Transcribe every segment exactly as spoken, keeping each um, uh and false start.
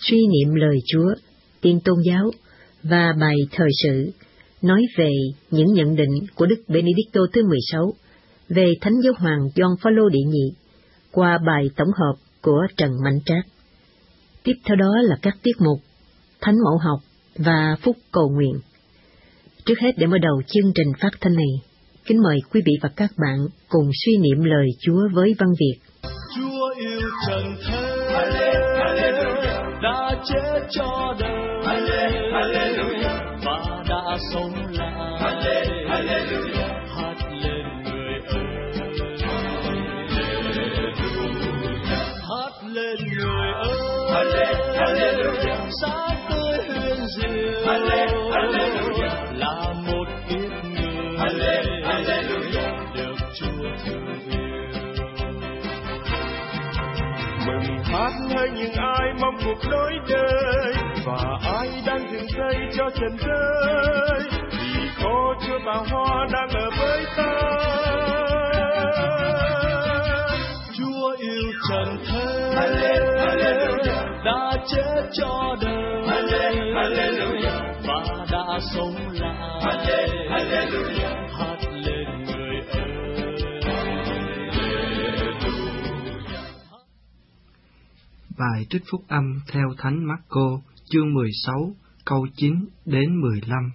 suy niệm lời Chúa, tiên tôn giáo và bài thời sự nói về những nhận định của Đức Benedicto thứ mười sáu về Thánh Giáo Hoàng Gioan Phaolô đệ nhị qua bài tổng hợp của Trần Mạnh Trác. Tiếp theo đó là các tiết mục Thánh Mẫu học và Phúc cầu nguyện. Trước hết, để mở đầu chương trình phát thanh này, kính mời quý vị và các bạn cùng suy niệm lời Chúa với văn Việt. Chúa yêu trần thế, đã chết cho đời, và đã sống lại. Hát lên người ơi, hát lên người ơi, sáng tươi huyền diệu là một kiếp người được Chúa thương yêu. Mừng hát hay những ai mong cuộc nối đời, và ai đang dừng dây cho trần đời, vì có Chúa Bà Hoa đang ở với ta. Chúa yêu trần thế, đã chết cho đời, và đã sống lại. Hát lên người ơi. Bài trích phúc âm theo Thánh Marco, chương mười sáu, câu chín đến mười lăm.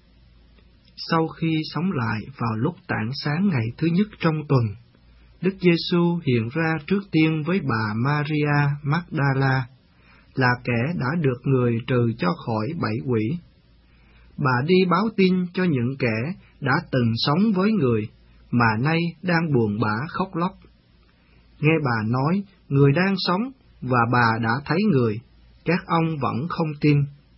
Sau khi sống lại vào lúc tảng sáng ngày thứ nhất trong tuần, Đức Giêsu hiện ra trước tiên với bà Maria Magdala, là kẻ đã được người trừ cho khỏi bảy quỷ. Bà đi báo tin cho những kẻ đã từng sống với người, mà nay đang buồn bã khóc lóc. Nghe bà nói, người đang sống, và bà đã thấy người, các ông vẫn không tin.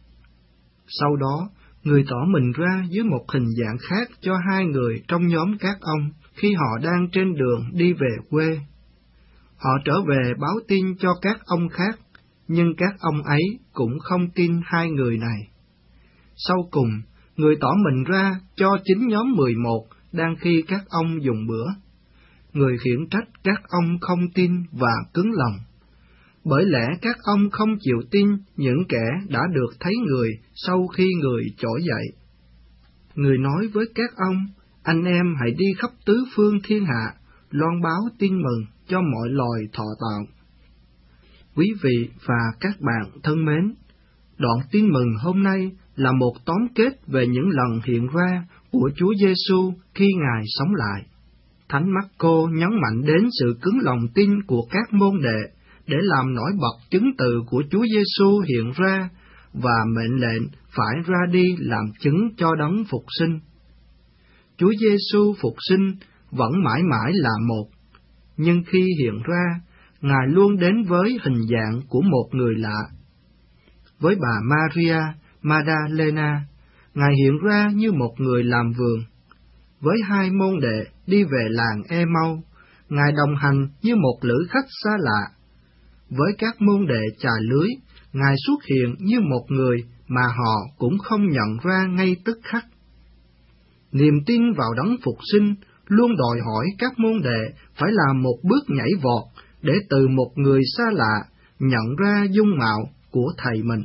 Sau đó, người tỏ mình ra dưới một hình dạng khác cho hai người trong nhóm các ông khi họ đang trên đường đi về quê. Họ trở về báo tin cho các ông khác, nhưng các ông ấy cũng không tin hai người này. Sau cùng, người tỏ mình ra cho chính nhóm mười một đang khi các ông dùng bữa. Người khiển trách các ông không tin và cứng lòng, bởi lẽ các ông không chịu tin những kẻ đã được thấy người sau khi người trỗi dậy. Người nói với các ông, anh em hãy đi khắp tứ phương thiên hạ, loan báo tin mừng cho mọi loài thọ tạo. Quý vị và các bạn thân mến, đoạn tin mừng hôm nay là một tóm kết về những lần hiện ra của Chúa Giêsu khi Ngài sống lại. Thánh Marco nhấn mạnh đến sự cứng lòng tin của các môn đệ để làm nổi bật chứng từ của Chúa Giêsu hiện ra và mệnh lệnh phải ra đi làm chứng cho đấng phục sinh. Chúa Giêsu phục sinh vẫn mãi mãi là một, nhưng khi hiện ra, Ngài luôn đến với hình dạng của một người lạ. Với bà Maria Magdalena, Ngài hiện ra như một người làm vườn. Với hai môn đệ đi về làng Emau, Ngài đồng hành như một lữ khách xa lạ. Với các môn đệ chài lưới, Ngài xuất hiện như một người mà họ cũng không nhận ra ngay tức khắc. Niềm tin vào đấng phục sinh luôn đòi hỏi các môn đệ phải làm một bước nhảy vọt để từ một người xa lạ nhận ra dung mạo của Thầy mình.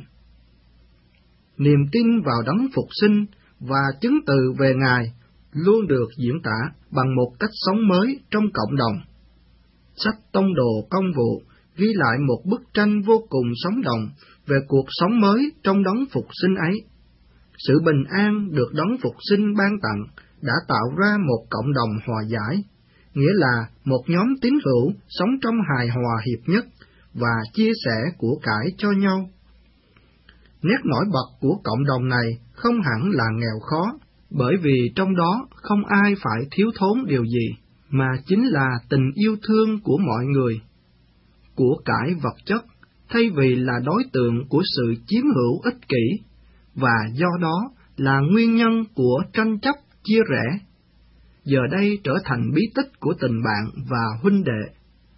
Niềm tin vào đấng phục sinh và chứng từ về Ngài luôn được diễn tả bằng một cách sống mới trong cộng đồng. Sách Tông đồ Công vụ ghi lại một bức tranh vô cùng sống động về cuộc sống mới trong đấng phục sinh ấy. Sự bình an được đấng phục sinh ban tặng đã tạo ra một cộng đồng hòa giải, nghĩa là một nhóm tín hữu sống trong hài hòa hiệp nhất và chia sẻ của cải cho nhau. Nét nổi bật của cộng đồng này không hẳn là nghèo khó, bởi vì trong đó không ai phải thiếu thốn điều gì, mà chính là tình yêu thương của mọi người. Của cải vật chất, thay vì là đối tượng của sự chiếm hữu ích kỷ, và do đó là nguyên nhân của tranh chấp chia rẽ, giờ đây trở thành bí tích của tình bạn và huynh đệ.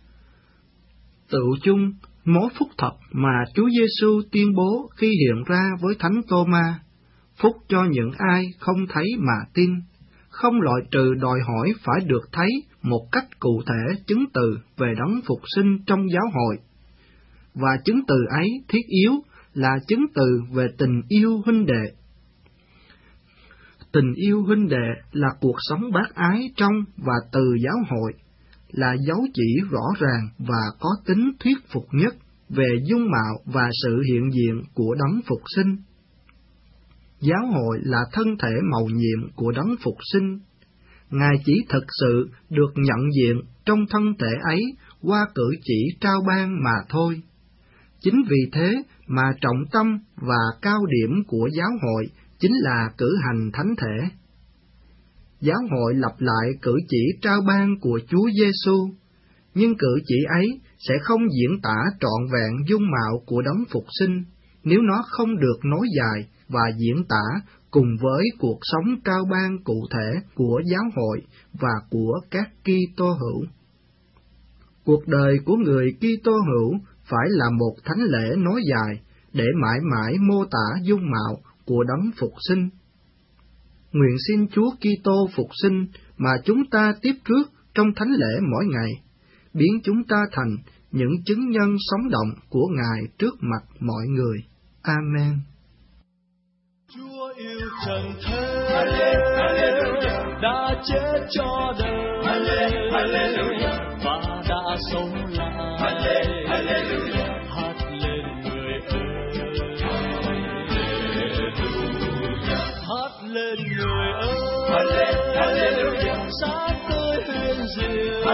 Tự chung, mối phúc thật mà Chúa Giêsu tuyên bố khi hiện ra với Thánh Tô-ma, phúc cho những ai không thấy mà tin, không loại trừ đòi hỏi phải được thấy một cách cụ thể chứng từ về đấng phục sinh trong giáo hội. Và chứng từ ấy thiết yếu là chứng từ về tình yêu huynh đệ. Tình yêu huynh đệ là cuộc sống bác ái trong và từ giáo hội, là dấu chỉ rõ ràng và có tính thuyết phục nhất về dung mạo và sự hiện diện của đấng phục sinh. Giáo hội là thân thể mầu nhiệm của đấng phục sinh. Ngài chỉ thực sự được nhận diện trong thân thể ấy qua cử chỉ trao ban mà thôi. Chính vì thế mà trọng tâm và cao điểm của giáo hội chính là cử hành thánh thể. Giáo hội lặp lại cử chỉ trao ban của Chúa Giêsu, nhưng cử chỉ ấy sẽ không diễn tả trọn vẹn dung mạo của đấng phục sinh nếu nó không được nối dài và diễn tả cùng với cuộc sống trao ban cụ thể của giáo hội và của các Kitô hữu. Cuộc đời của người Kitô hữu phải là một thánh lễ nối dài để mãi mãi mô tả dung mạo của đấng phục sinh. Nguyện xin Chúa Kitô phục sinh mà chúng ta tiếp rước trong thánh lễ mỗi ngày, biến chúng ta thành những chứng nhân sống động của Ngài trước mặt mọi người. Amen. Chúa yêu trần thế, đã chết cho đời và đã sống lại. Hát lên người ơi, hát lên người ơi, sáng tươi huyền diệu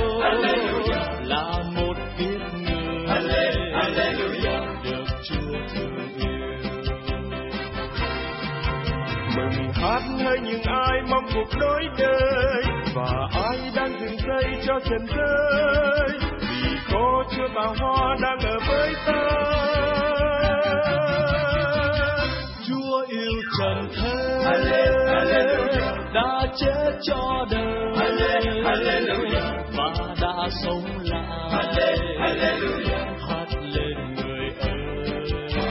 là một kiếp người được Chúa thương yêu. Mừng hát hay những ai mong cuộc nối đời, và ai đang dừng dây cho trần rơi, vì có Chúa Bà Hoa đang ở với ta. Chúa yêu trần thế, đã chết cho đời và đã sống lại. Hát lên người ơi.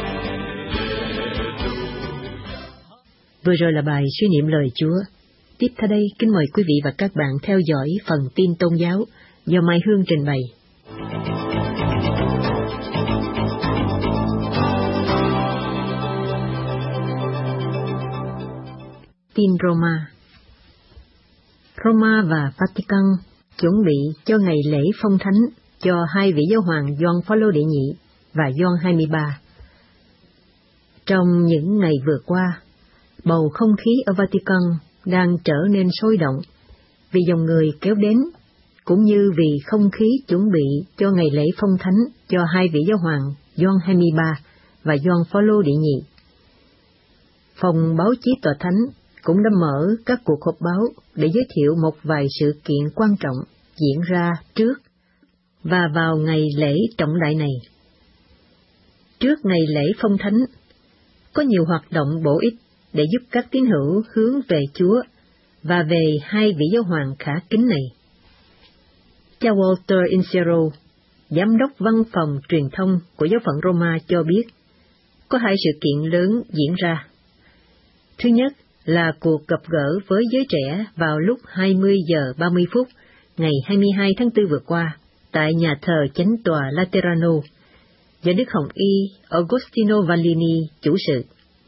Vừa rồi là bài suy niệm lời Chúa. Tiếp theo đây, kính mời quý vị và các bạn theo dõi phần tin tôn giáo do Mai Hương trình bày. Tin Roma. Roma và Vatican chuẩn bị cho ngày lễ phong thánh cho hai vị giáo hoàng Gioan Phaolô đệ nhị và Gioan hai mươi ba. Trong những ngày vừa qua, bầu không khí ở Vatican đang trở nên sôi động vì dòng người kéo đến, cũng như vì không khí chuẩn bị cho ngày lễ phong thánh cho hai vị giáo hoàng Gioan hai mươi ba và Gioan Phaolô đệ nhị. Phòng báo chí tòa thánh cũng đã mở các cuộc họp báo để giới thiệu một vài sự kiện quan trọng diễn ra trước và vào ngày lễ trọng đại này. Trước ngày lễ phong thánh, có nhiều hoạt động bổ ích để giúp các tín hữu hướng về Chúa và về hai vị giáo hoàng khả kính này. Cha Walter Insero, giám đốc văn phòng truyền thông của giáo phận Roma cho biết, có hai sự kiện lớn diễn ra. Thứ nhất là cuộc gặp gỡ với giới trẻ vào lúc hai mươi giờ ba mươi phút ngày hai mươi hai tháng tư vừa qua tại nhà thờ Chánh tòa Laterano do Đức Hồng Y Agostino Vallini chủ sự.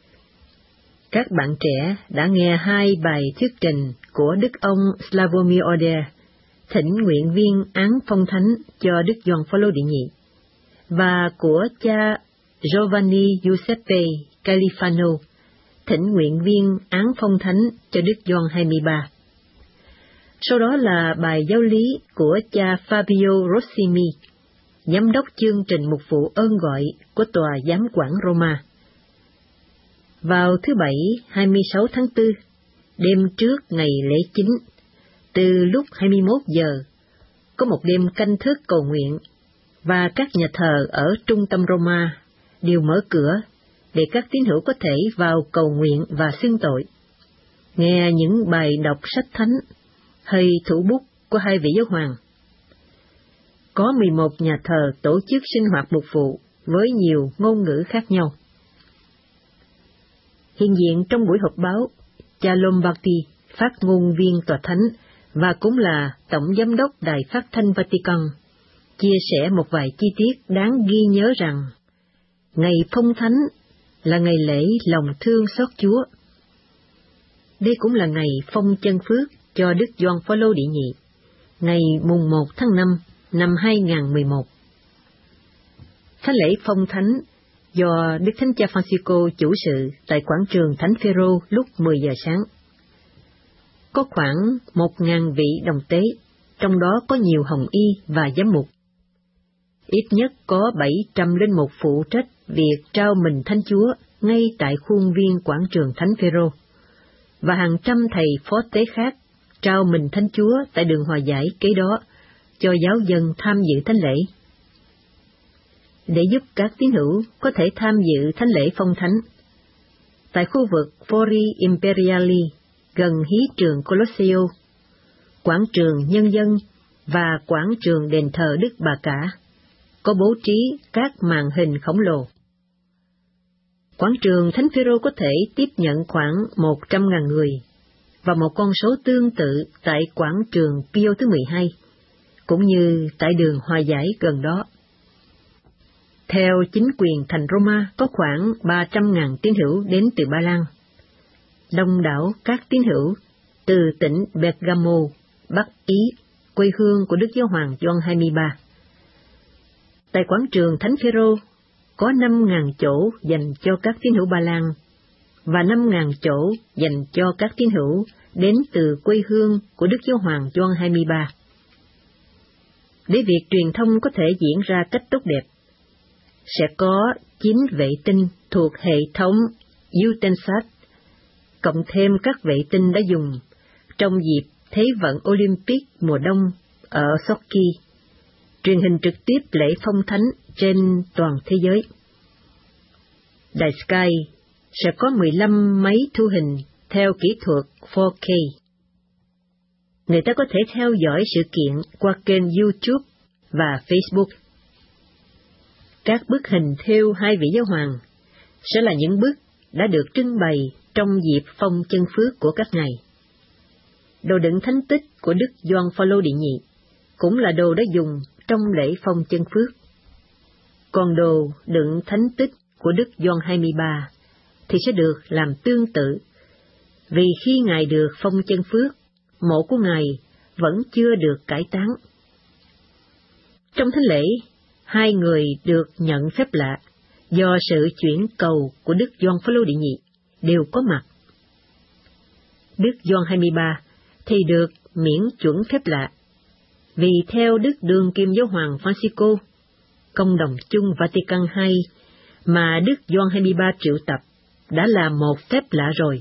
Các bạn trẻ đã nghe hai bài thuyết trình của Đức ông Slavomir Oder, thỉnh nguyện viên án phong thánh cho Đức Gioan Phaolô đệ nhị, và của cha Giovanni Giuseppe Califano, thỉnh nguyện viên án phong thánh cho Đức Gioan hai mươi ba. Sau đó là bài giáo lý của cha Fabio Rossini, giám đốc chương trình mục vụ ơn gọi của tòa giám quản Roma. Vào thứ Bảy hai mươi sáu tháng tư, đêm trước ngày lễ chính, từ lúc hai mươi mốt giờ, có một đêm canh thức cầu nguyện, và các nhà thờ ở trung tâm Roma đều mở cửa để các tín hữu có thể vào cầu nguyện và xưng tội, nghe những bài đọc sách thánh hay thủ bút của hai vị giáo hoàng. Có mười một nhà thờ tổ chức sinh hoạt mục vụ với nhiều ngôn ngữ khác nhau. Hiện diện trong buổi họp báo, cha Lombardi, phát ngôn viên tòa thánh và cũng là tổng giám đốc đài phát thanh Vatican, chia sẻ một vài chi tiết đáng ghi nhớ rằng Ngày Phong Thánh là ngày lễ lòng thương xót Chúa. Đây cũng là ngày phong chân phước cho Đức Gioan Phaolô Đệ Nhị, ngày mùng một tháng năm năm hai nghìn không trăm mười một. Thánh lễ Phong Thánh do Đức Thánh Cha Francisco chủ sự tại quảng trường Thánh Phêrô lúc mười giờ sáng. Có khoảng một nghìn vị đồng tế, trong đó có nhiều hồng y và giám mục. Ít nhất có bảy trăm linh mục phụ trách việc trao mình Thánh Chúa ngay tại khuôn viên quảng trường Thánh Phêrô, và hàng trăm thầy phó tế khác trao mình Thánh Chúa tại đường hòa giải kế đó cho giáo dân tham dự thánh lễ. Để giúp các tín hữu có thể tham dự thánh lễ Phong Thánh, tại khu vực Fori Imperiali gần hí trường Colosseo, quảng trường Nhân dân và quảng trường đền thờ Đức Bà Cả, có bố trí các màn hình khổng lồ. Quảng trường Thánh Phêrô có thể tiếp nhận khoảng một trăm nghìn người, và một con số tương tự tại quảng trường Pio thứ mười hai, cũng như tại đường hòa giải gần đó. Theo chính quyền thành Roma, có khoảng ba trăm nghìn tín hữu đến từ Ba Lan. Đông đảo các tín hữu từ tỉnh Bergamo, Bắc Ý, quê hương của Đức Giáo hoàng Gioan hai mươi ba. Tại quảng trường Thánh Phêrô có năm nghìn chỗ dành cho các tín hữu Ba Lan và năm nghìn chỗ dành cho các tín hữu đến từ quê hương của Đức Giáo hoàng Gioan hai mươi ba. Để việc truyền thông có thể diễn ra cách tốt đẹp, sẽ có chín vệ tinh thuộc hệ thống Eutelsat, cộng thêm các vệ tinh đã dùng trong dịp Thế vận Olympic mùa đông ở Sochi, truyền hình trực tiếp lễ Phong Thánh trên toàn thế giới. Đài Sky sẽ có mười lăm máy thu hình theo kỹ thuật bốn K. Người ta có thể theo dõi sự kiện qua kênh YouTube và Facebook. Các bức hình thêu hai vị giáo hoàng sẽ là những bức đã được trưng bày trong dịp phong chân phước của các ngài. Đồ đựng thánh tích của Đức Gioan Phaolô Đệ Nhị cũng là đồ đã dùng trong lễ phong chân phước. Còn đồ đựng thánh tích của Đức Gioan hai mươi ba thì sẽ được làm tương tự, vì khi ngài được phong chân phước, mộ của ngài vẫn chưa được cải táng. Trong thánh lễ, hai người được nhận phép lạ do sự chuyển cầu của Đức Gioan Phaolô Đệ Nhị đều có mặt. Đức Gioan hai mươi ba thì được miễn chuẩn phép lạ, vì theo Đức Đương Kim Giáo hoàng Francisco, Công đồng chung Vatican hai mà Đức Gioan hai mươi ba triệu tập đã là một phép lạ rồi.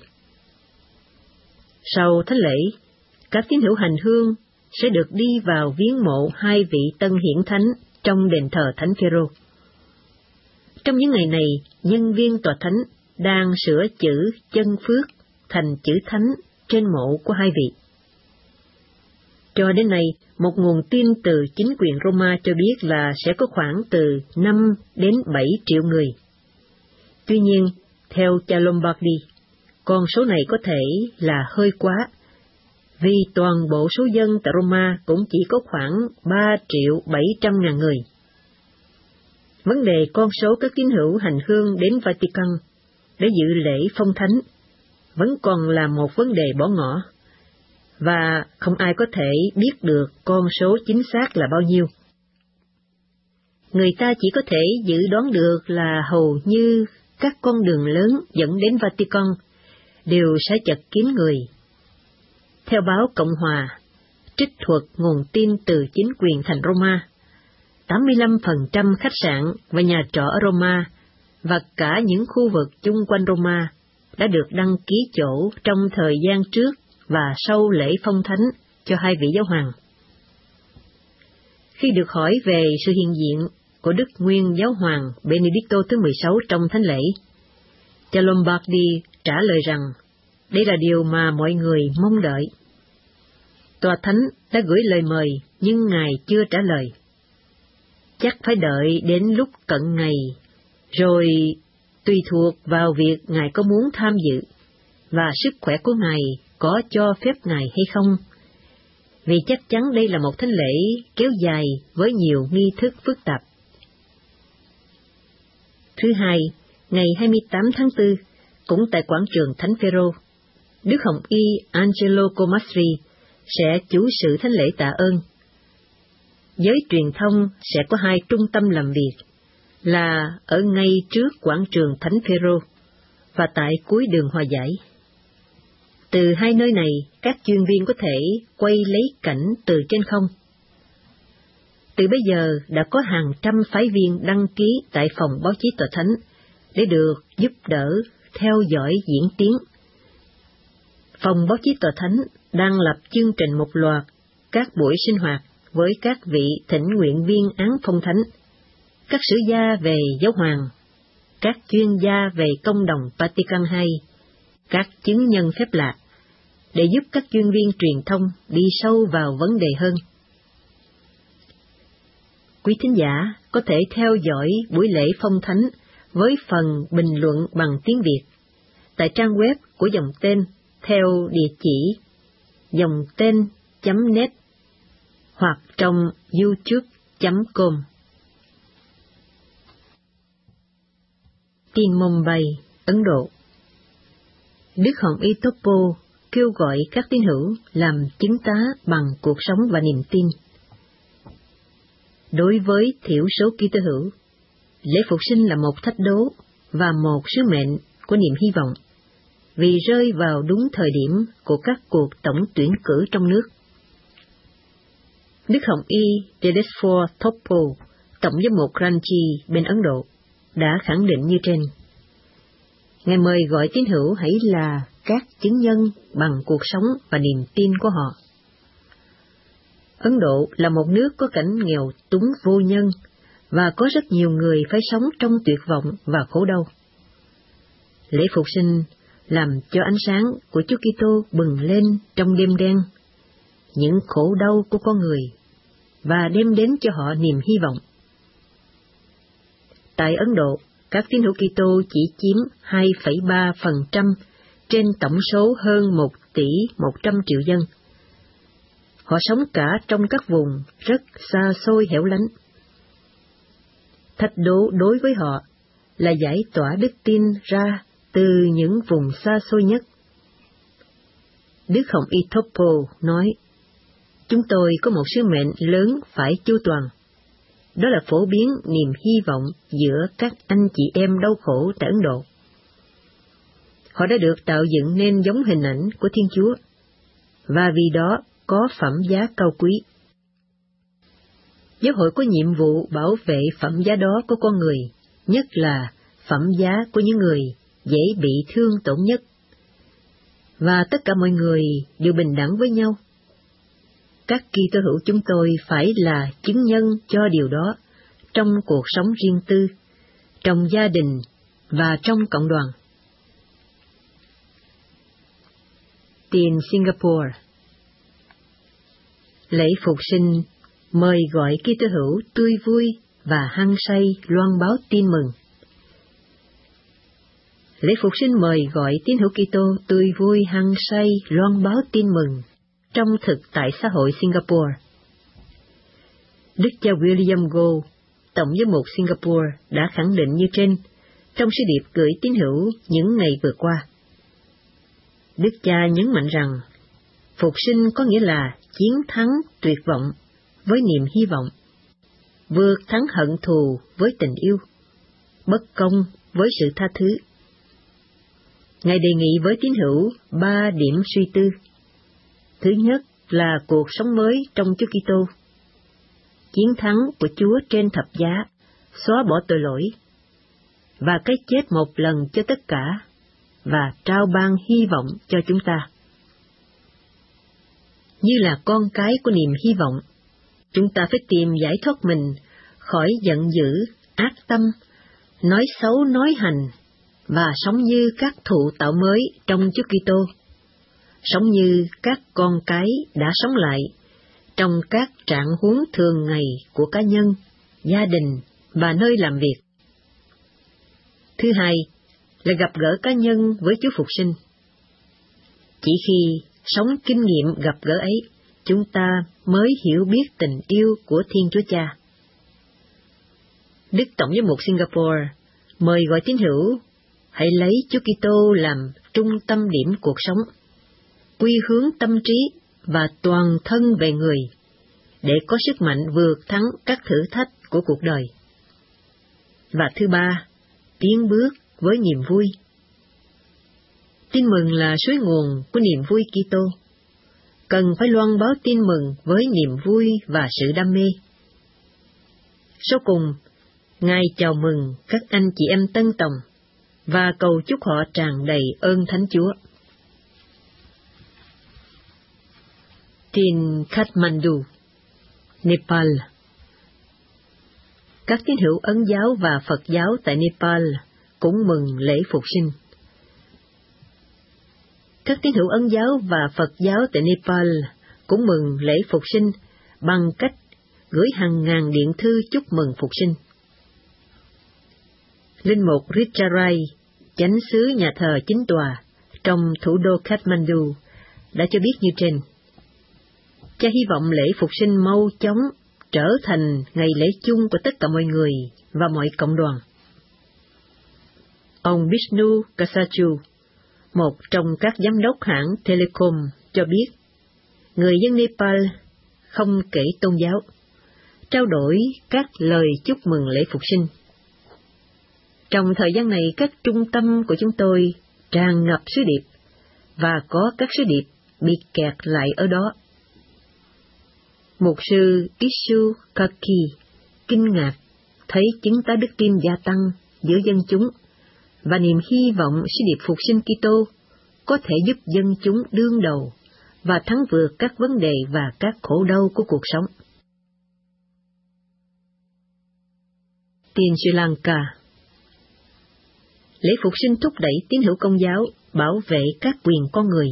Sau thánh lễ, các tín hữu hành hương sẽ được đi vào viếng mộ hai vị tân hiển thánh trong đền thờ Thánh Phêrô. Trong những ngày này, nhân viên tòa thánh đang sửa chữ chân phước thành chữ thánh trên mộ của hai vị. Cho đến nay, một nguồn tin từ chính quyền Roma cho biết là sẽ có khoảng từ năm đến bảy triệu người. Tuy nhiên, theo cha Lombardi, con số này có thể là hơi quá, vì toàn bộ số dân tại Roma cũng chỉ có khoảng ba triệu bảy trăm ngàn người. Vấn đề con số các tín hữu hành hương đến Vatican để dự lễ phong thánh vẫn còn là một vấn đề bỏ ngỏ, và không ai có thể biết được con số chính xác là bao nhiêu. Người ta chỉ có thể dự đoán được là hầu như các con đường lớn dẫn đến Vatican đều sẽ chật kín người. Theo báo Cộng hòa, trích thuật nguồn tin từ chính quyền thành Roma, tám mươi lăm phần trăm khách sạn và nhà trọ ở Roma và cả những khu vực chung quanh Roma đã được đăng ký chỗ trong thời gian trước và sau lễ phong thánh cho hai vị giáo hoàng. Khi được hỏi về sự hiện diện của Đức Nguyên Giáo hoàng Benedicto thứ mười sáu trong thánh lễ, cha Lombardi trả lời rằng đây là điều mà mọi người mong đợi. Tòa thánh đã gửi lời mời nhưng ngài chưa trả lời. Chắc phải đợi đến lúc cận ngày, rồi tùy thuộc vào việc ngài có muốn tham dự và sức khỏe của ngài có cho phép ngài hay không, vì chắc chắn đây là một thánh lễ kéo dài với nhiều nghi thức phức tạp. Thứ hai, ngày hai mươi tám tháng tư, cũng tại quảng trường Thánh Phêrô, Đức Hồng Y Angelo Comastri sẽ chủ sự thánh lễ tạ ơn. Giới truyền thông sẽ có hai trung tâm làm việc, là ở ngay trước quảng trường Thánh Phêrô và tại cuối đường Hòa Giải. Từ hai nơi này, các chuyên viên có thể quay lấy cảnh từ trên không. Từ bây giờ đã có hàng trăm phái viên đăng ký tại phòng báo chí tòa thánh để được giúp đỡ theo dõi diễn tiến. Phòng báo chí tòa thánh đang lập chương trình một loạt các buổi sinh hoạt với các vị thỉnh nguyện viên án phong thánh, các sử gia về giáo hoàng, các chuyên gia về công đồng Vatican hai, các chứng nhân phép lạ, để giúp các chuyên viên truyền thông đi sâu vào vấn đề hơn. Quý thính giả có thể theo dõi buổi lễ phong thánh với phần bình luận bằng tiếng Việt tại trang web của dòng tên theo địa chỉ dòng tên chấm net hoặc trong youtube chấm com. Tin Mumbai, Ấn Độ. Đức Hồng Y Topo kêu gọi các tín hữu làm chứng tá bằng cuộc sống và niềm tin. Đối với thiểu số Kitô hữu, lễ phục sinh là một thách đố và một sứ mệnh của niềm hy vọng, vì rơi vào đúng thời điểm của các cuộc tổng tuyển cử trong nước. Đức Hồng Y Tedesfor Topo, tổng giám mục Ranchi bên Ấn Độ, đã khẳng định như trên. Ngài mời gọi tín hữu hãy là các chứng nhân bằng cuộc sống và niềm tin của họ. Ấn Độ là một nước có cảnh nghèo túng vô nhân và có rất nhiều người phải sống trong tuyệt vọng và khổ đau. Lễ phục sinh làm cho ánh sáng của Chúa Kitô bừng lên trong đêm đen, những khổ đau của con người, và đem đến cho họ niềm hy vọng. Tại Ấn Độ, các tín hữu Kitô chỉ chiếm hai phẩy ba phần trăm trên tổng số hơn một tỷ một trăm triệu dân. Họ sống cả trong các vùng rất xa xôi hẻo lánh. Thách đố đối với họ là giải tỏa đức tin ra từ những vùng xa xôi nhất. Đức Hồng Y Topo nói, chúng tôi có một sứ mệnh lớn phải chu toàn. Đó là phổ biến niềm hy vọng giữa các anh chị em đau khổ tại Ấn Độ. Họ đã được tạo dựng nên giống hình ảnh của Thiên Chúa, và vì đó có phẩm giá cao quý. Giáo hội có nhiệm vụ bảo vệ phẩm giá đó của con người, nhất là phẩm giá của những người dễ bị thương tổn nhất. Và tất cả mọi người đều bình đẳng với nhau. Các Kitô hữu chúng tôi phải là chứng nhân cho điều đó trong cuộc sống riêng tư, trong gia đình và trong cộng đoàn. Tin Singapore. Lễ phục sinh mời gọi Kitô hữu tươi vui và hăng say loan báo tin mừng. Lễ phục sinh mời gọi tín hữu Kitô tươi vui hăng say loan báo tin mừng trong thực tại xã hội Singapore. Đức cha William Goh, tổng giám mục Singapore, đã khẳng định như trên trong sứ điệp gửi tín hữu những ngày vừa qua. Đức cha nhấn mạnh rằng phục sinh có nghĩa là chiến thắng tuyệt vọng với niềm hy vọng, vượt thắng hận thù với tình yêu, bất công với sự tha thứ. Ngài đề nghị với tín hữu ba điểm suy tư. Thứ nhất là cuộc sống mới trong Chúa Kitô, chiến thắng của Chúa trên thập giá, xóa bỏ tội lỗi, và cái chết một lần cho tất cả, và trao ban hy vọng cho chúng ta. Như là con cái của niềm hy vọng, chúng ta phải tìm giải thoát mình khỏi giận dữ, ác tâm, nói xấu nói hành, và sống như các thụ tạo mới trong Chúa Kitô, sống như các con cái đã sống lại trong các trạng huống thường ngày của cá nhân, gia đình và nơi làm việc. Thứ hai là gặp gỡ cá nhân với Chúa Phục sinh. Chỉ khi sống kinh nghiệm gặp gỡ ấy, chúng ta mới hiểu biết tình yêu của Thiên Chúa Cha. Đức Tổng giám mục Singapore mời gọi tín hữu hãy lấy Chúa Kitô làm trung tâm điểm cuộc sống, quy hướng tâm trí và toàn thân về người, để có sức mạnh vượt thắng các thử thách của cuộc đời. Và thứ ba, tiến bước với niềm vui. Tin mừng là suối nguồn của niềm vui Kitô, cần phải loan báo tin mừng với niềm vui và sự đam mê. Sau cùng, Ngài chào mừng các anh chị em Tân Tòng và cầu chúc họ tràn đầy ơn Thánh Chúa. Tin Kathmandu, Nepal. Các tín hữu Ấn giáo và Phật giáo tại Nepal cũng mừng lễ Phục sinh. Các tín hữu Ấn giáo và Phật giáo tại Nepal cũng mừng lễ Phục sinh bằng cách gửi hàng ngàn điện thư chúc mừng Phục sinh. Linh mục Richarai, chánh xứ nhà thờ chính tòa trong thủ đô Kathmandu, đã cho biết như trên. Cha hy vọng lễ Phục sinh mau chóng trở thành ngày lễ chung của tất cả mọi người và mọi cộng đoàn. Ông Vishnu Kasachu, một trong các giám đốc hãng Telecom, cho biết, người dân Nepal không kể tôn giáo, trao đổi các lời chúc mừng lễ Phục sinh. Trong thời gian này, các trung tâm của chúng tôi tràn ngập sứ điệp, và có các sứ điệp bị kẹt lại ở đó. Mục sư Ishu Kaki kinh ngạc thấy chứng tá đức tin gia tăng giữa dân chúng, và niềm hy vọng sứ điệp Phục sinh Kitô có thể giúp dân chúng đương đầu và thắng vượt các vấn đề và các khổ đau của cuộc sống. Tin Sri Lanka. Lễ Phục sinh thúc đẩy tín hữu Công giáo bảo vệ các quyền con người.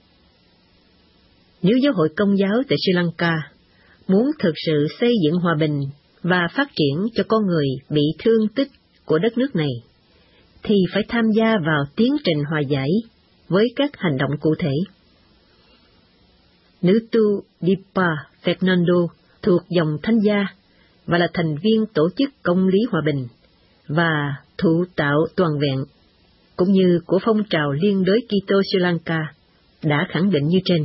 Nếu giáo hội Công giáo tại Sri Lanka muốn thực sự xây dựng hòa bình và phát triển cho con người bị thương tích của đất nước này, thì phải tham gia vào tiến trình hòa giải với các hành động cụ thể. Nữ tu Dipa Fernando thuộc dòng Thánh gia và là thành viên tổ chức Công lý Hòa bình và Thụ tạo Toàn vẹn, cũng như của phong trào Liên đới Kitô Sri Lanka, đã khẳng định như trên.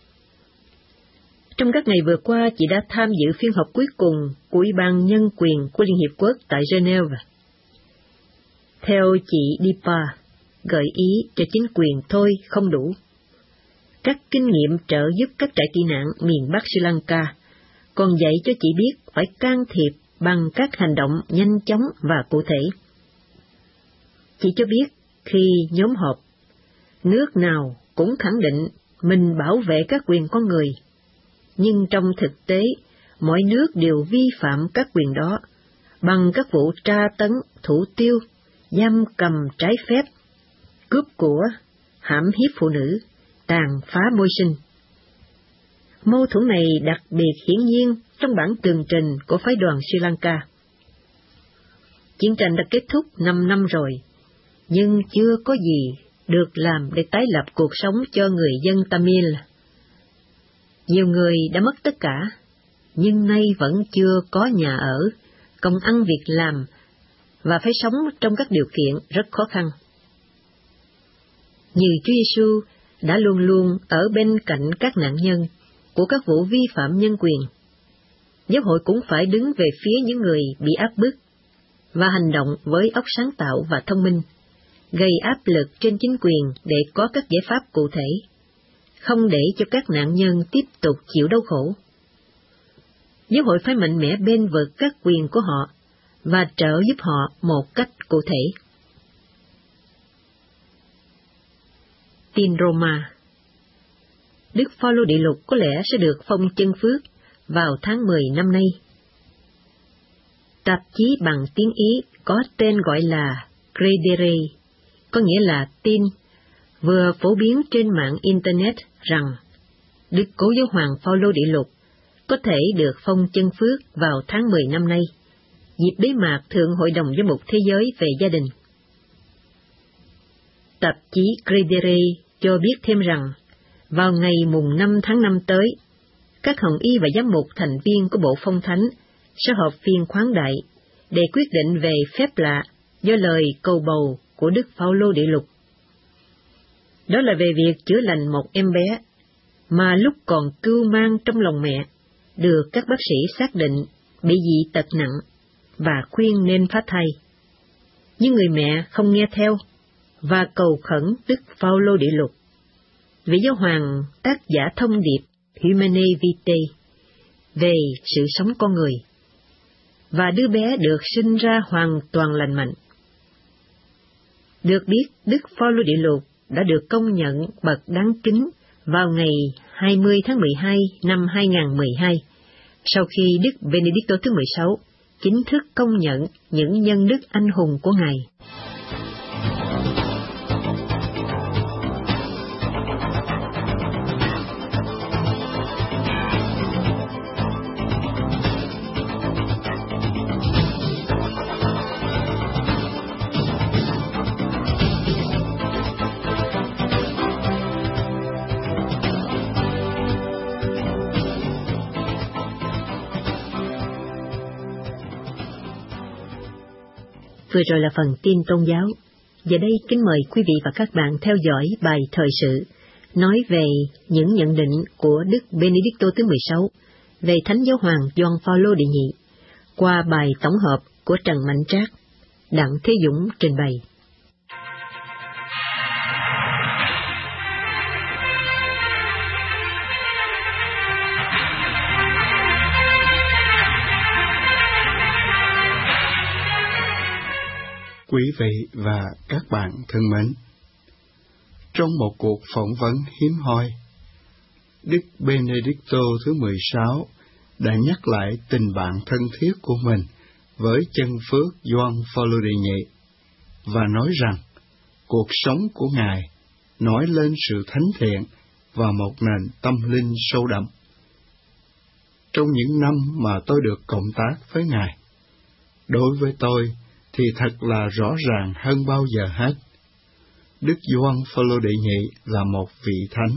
Trong các ngày vừa qua, chị đã tham dự phiên họp cuối cùng của Ủy ban Nhân quyền của Liên Hiệp Quốc tại Geneva. Theo chị Dipa, gợi ý cho chính quyền thôi không đủ. Các kinh nghiệm trợ giúp các trại tị nạn miền Bắc Sri Lanka còn dạy cho chị biết phải can thiệp bằng các hành động nhanh chóng và cụ thể. Chị cho biết khi nhóm họp, nước nào cũng khẳng định mình bảo vệ các quyền con người, nhưng trong thực tế, mỗi nước đều vi phạm các quyền đó bằng các vụ tra tấn, thủ tiêu, giam cầm trái phép, cướp của, hãm hiếp phụ nữ, tàn phá môi sinh. Mâu thuẫn này đặc biệt hiển nhiên trong bản tường trình của phái đoàn Sri Lanka. Chiến tranh đã kết thúc năm năm rồi, nhưng chưa có gì được làm để tái lập cuộc sống cho người dân Tamil. Nhiều người đã mất tất cả, nhưng nay vẫn chưa có nhà ở, công ăn việc làm, và phải sống trong các điều kiện rất khó khăn. Như Chúa Giêsu đã luôn luôn ở bên cạnh các nạn nhân của các vụ vi phạm nhân quyền, giáo hội cũng phải đứng về phía những người bị áp bức và hành động với óc sáng tạo và thông minh, gây áp lực trên chính quyền để có các giải pháp cụ thể, không để cho các nạn nhân tiếp tục chịu đau khổ. Giáo hội phải mạnh mẽ bên vực các quyền của họ và trợ giúp họ một cách cụ thể. Tin Roma. Đức Phaolô Địa Lục có lẽ sẽ được phong chân phước vào tháng mười năm nay. Tạp chí bằng tiếng Ý có tên gọi là Credere, có nghĩa là tin, vừa phổ biến trên mạng Internet rằng Đức Cố Giáo hoàng Phaolô Địa Lục có thể được phong chân phước vào tháng mười năm nay, dịp bế mạc Thượng Hội đồng Giám mục Thế giới về gia đình. Tạp chí Credere cho biết thêm rằng, vào ngày mùng năm tháng năm tới, các hồng y và giám mục thành viên của Bộ Phong Thánh sẽ họp phiên khoáng đại để quyết định về phép lạ do lời cầu bầu của Đức Phao-lô Địa Lục. Đó là về việc chữa lành một em bé mà lúc còn cưu mang trong lòng mẹ, được các bác sĩ xác định bị dị tật nặng và khuyên nên phá thai. Nhưng người mẹ không nghe theo và cầu khẩn Đức Phao-lô Địa Lục. Vị giáo hoàng tác giả thông điệp Humanae Vitae về sự sống con người, và đứa bé được sinh ra hoàn toàn lành mạnh. Được biết, Đức Phao-lô Địa Lục đã được công nhận bậc đáng kính vào ngày hai mươi tháng mười hai năm hai nghìn không trăm mười hai, sau khi Đức Benedicto thứ mười sáu chính thức công nhận những nhân đức anh hùng của Ngài. Vừa rồi là phần tin tôn giáo. Giờ đây kính mời quý vị và các bạn theo dõi bài thời sự nói về những nhận định của Đức Benedicto thứ mười sáu về Thánh Giáo hoàng Gioan Phaolô đệ nhị qua bài tổng hợp của Trần Mạnh Trác. Đặng Thế Dũng trình bày. Quý vị và các bạn thân mến, trong một cuộc phỏng vấn hiếm hoi, Đức Benedicto thứ mười sáu đã nhắc lại tình bạn thân thiết của mình với chân phước Gioan Phaolô đệ nhị và nói rằng cuộc sống của Ngài nói lên sự thánh thiện và một nền tâm linh sâu đậm. Trong những năm mà tôi được cộng tác với Ngài, đối với tôi thì thật là rõ ràng hơn bao giờ hết. Đức Gioan Phaolô đệ nhị là một vị thánh.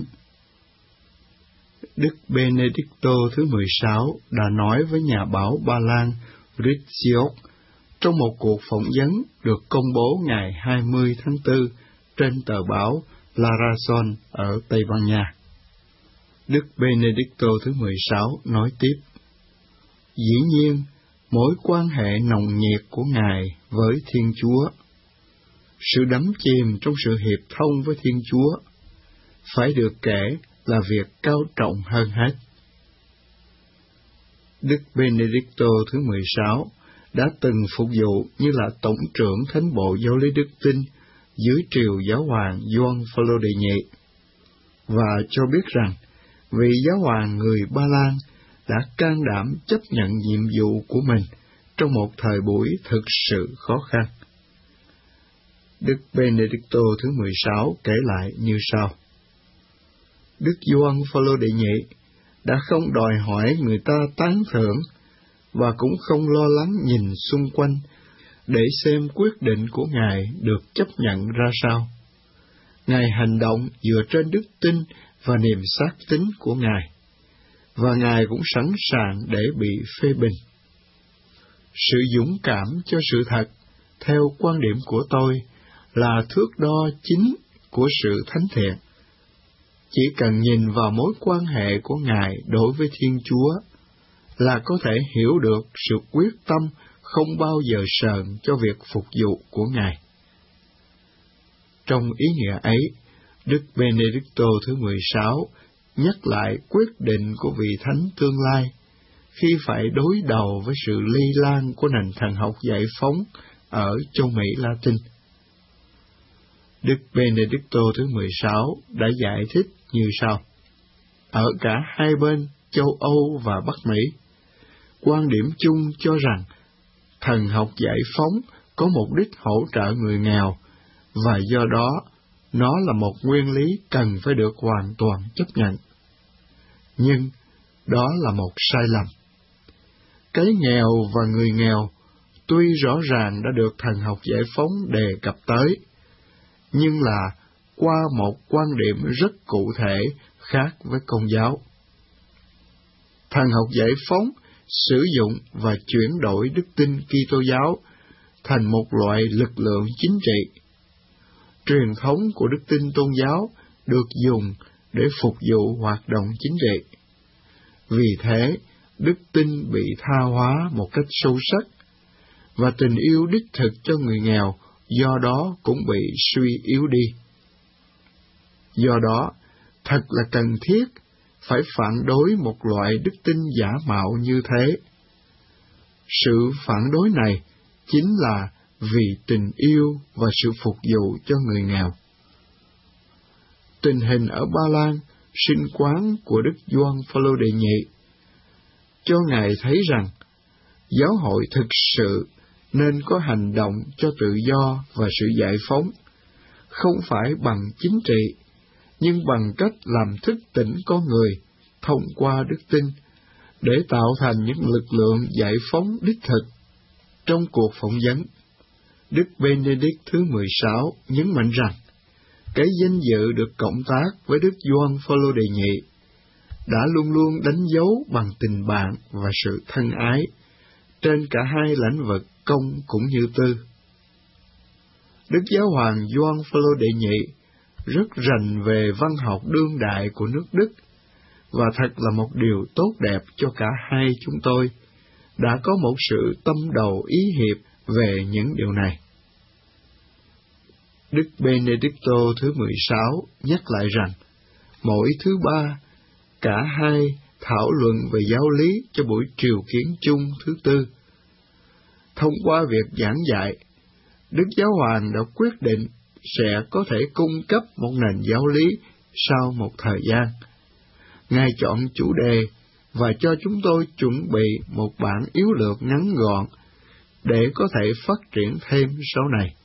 Đức Benedicto thứ mười sáu đã nói với nhà báo Ba Lan Rizziot trong một cuộc phỏng vấn được công bố ngày hai mươi tháng tư trên tờ báo La Razón ở Tây Ban Nha. Đức Benedicto thứ mười sáu nói tiếp: Dĩ nhiên, mối quan hệ nồng nhiệt của Ngài với Thiên Chúa, sự đắm chìm trong sự hiệp thông với Thiên Chúa, phải được kể là việc cao trọng hơn hết. Đức Benedicto thứ mười sáu đã từng phục vụ như là Tổng trưởng Thánh bộ Giáo lý Đức Tin dưới triều Giáo hoàng Gioan Phaolô đệ nhị, và cho biết rằng vị Giáo hoàng người Ba Lan đã can đảm chấp nhận nhiệm vụ của mình trong một thời buổi thực sự khó khăn. Đức Benedicto thứ mười sáu kể lại như sau: Đức Gioan Phaolô đệ nhị đã không đòi hỏi người ta tán thưởng và cũng không lo lắng nhìn xung quanh để xem quyết định của Ngài được chấp nhận ra sao. Ngài hành động dựa trên đức tin và niềm xác tín của Ngài, và Ngài cũng sẵn sàng để bị phê bình. Sự dũng cảm cho sự thật, theo quan điểm của tôi, là thước đo chính của sự thánh thiện. Chỉ cần nhìn vào mối quan hệ của Ngài đối với Thiên Chúa là có thể hiểu được sự quyết tâm không bao giờ sờn cho việc phục vụ của Ngài. Trong ý nghĩa ấy, Đức Benedicto thứ mười sáu nhắc lại quyết định của vị thánh tương lai khi phải đối đầu với sự lây lan của nền thần học giải phóng ở châu Mỹ Latin. Đức Benedicto thứ mười sáu đã giải thích như sau: Ở cả hai bên châu Âu và Bắc Mỹ, quan điểm chung cho rằng thần học giải phóng có mục đích hỗ trợ người nghèo, và do đó nó là một nguyên lý cần phải được hoàn toàn chấp nhận. Nhưng đó là một sai lầm. Cái nghèo và người nghèo tuy rõ ràng đã được thần học giải phóng đề cập tới, nhưng là qua một quan điểm rất cụ thể khác với Công giáo. Thần học giải phóng sử dụng và chuyển đổi đức tin Kitô giáo thành một loại lực lượng chính trị. Truyền thống của đức tin tôn giáo được dùng để phục vụ hoạt động chính trị. Vì thế, đức tin bị tha hóa một cách sâu sắc, và tình yêu đích thực cho người nghèo do đó cũng bị suy yếu đi. Do đó, thật là cần thiết phải phản đối một loại đức tin giả mạo như thế. Sự phản đối này chính là vì tình yêu và sự phục vụ cho người nghèo. Tình hình ở Ba Lan, sinh quán của Đức Gioan Phaolô đệ nhị, cho Ngài thấy rằng giáo hội thực sự nên có hành động cho tự do và sự giải phóng, không phải bằng chính trị, nhưng bằng cách làm thức tỉnh con người thông qua đức tin, để tạo thành những lực lượng giải phóng đích thực. Trong cuộc phỏng vấn, Đức Benedict thứ mười sáu nhấn mạnh rằng, cái danh dự được cộng tác với Đức Gioan Phaolô đệ nhị đã luôn luôn đánh dấu bằng tình bạn và sự thân ái trên cả hai lĩnh vực công cũng như tư. Đức Giáo hoàng Gioan Phaolô đệ nhị rất rành về văn học đương đại của nước Đức, và thật là một điều tốt đẹp cho cả hai chúng tôi đã có một sự tâm đầu ý hiệp về những điều này. Đức Benedicto thứ mười sáu nhắc lại rằng, mỗi thứ ba, cả hai thảo luận về giáo lý cho buổi triều kiến chung thứ tư. Thông qua việc giảng dạy, Đức Giáo hoàng đã quyết định sẽ có thể cung cấp một nền giáo lý sau một thời gian. Ngài chọn chủ đề và cho chúng tôi chuẩn bị một bản yếu lược ngắn gọn để có thể phát triển thêm sau này.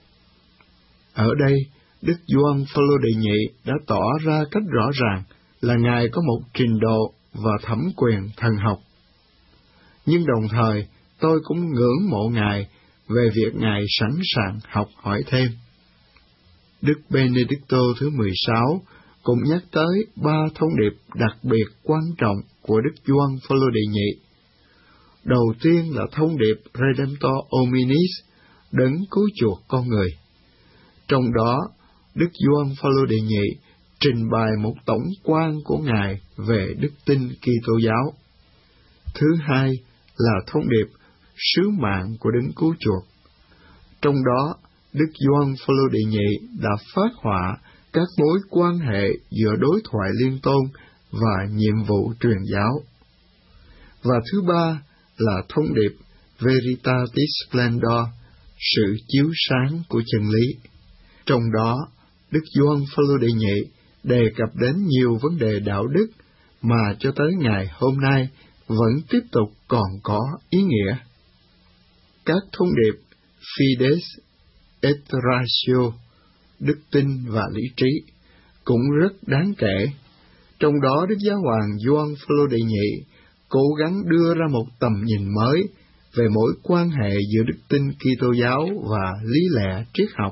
Ở đây, Đức Gioan Phaolô đệ nhị đã tỏ ra cách rõ ràng là Ngài có một trình độ và thẩm quyền thần học. Nhưng đồng thời, tôi cũng ngưỡng mộ Ngài về việc Ngài sẵn sàng học hỏi thêm. Đức Benedicto thứ mười sáu cũng nhắc tới ba thông điệp đặc biệt quan trọng của Đức Gioan Phaolô đệ nhị. Đầu tiên là thông điệp Redemptor Hominis, đấng cứu chuộc con người. Trong đó, Đức Gioan Phaolô đệ nhị trình bày một tổng quan của Ngài về đức tin Kitô giáo. Thứ hai là thông điệp sứ mạng của đấng cứu chuộc. Trong đó, Đức Gioan Phaolô đệ nhị đã phát họa các mối quan hệ giữa đối thoại liên tôn và nhiệm vụ truyền giáo. Và thứ ba là thông điệp Veritatis Splendor, sự chiếu sáng của chân lý. Trong đó, Đức Gioan Phaolô đệ nhị đề cập đến nhiều vấn đề đạo đức mà cho tới ngày hôm nay vẫn tiếp tục còn có ý nghĩa. Các thông điệp Fides et Ratio, đức tin và lý trí, cũng rất đáng kể. Trong đó, Đức Giáo hoàng Gioan Phaolô đệ nhị cố gắng đưa ra một tầm nhìn mới về mối quan hệ giữa đức tin Kitô giáo và lý lẽ triết học.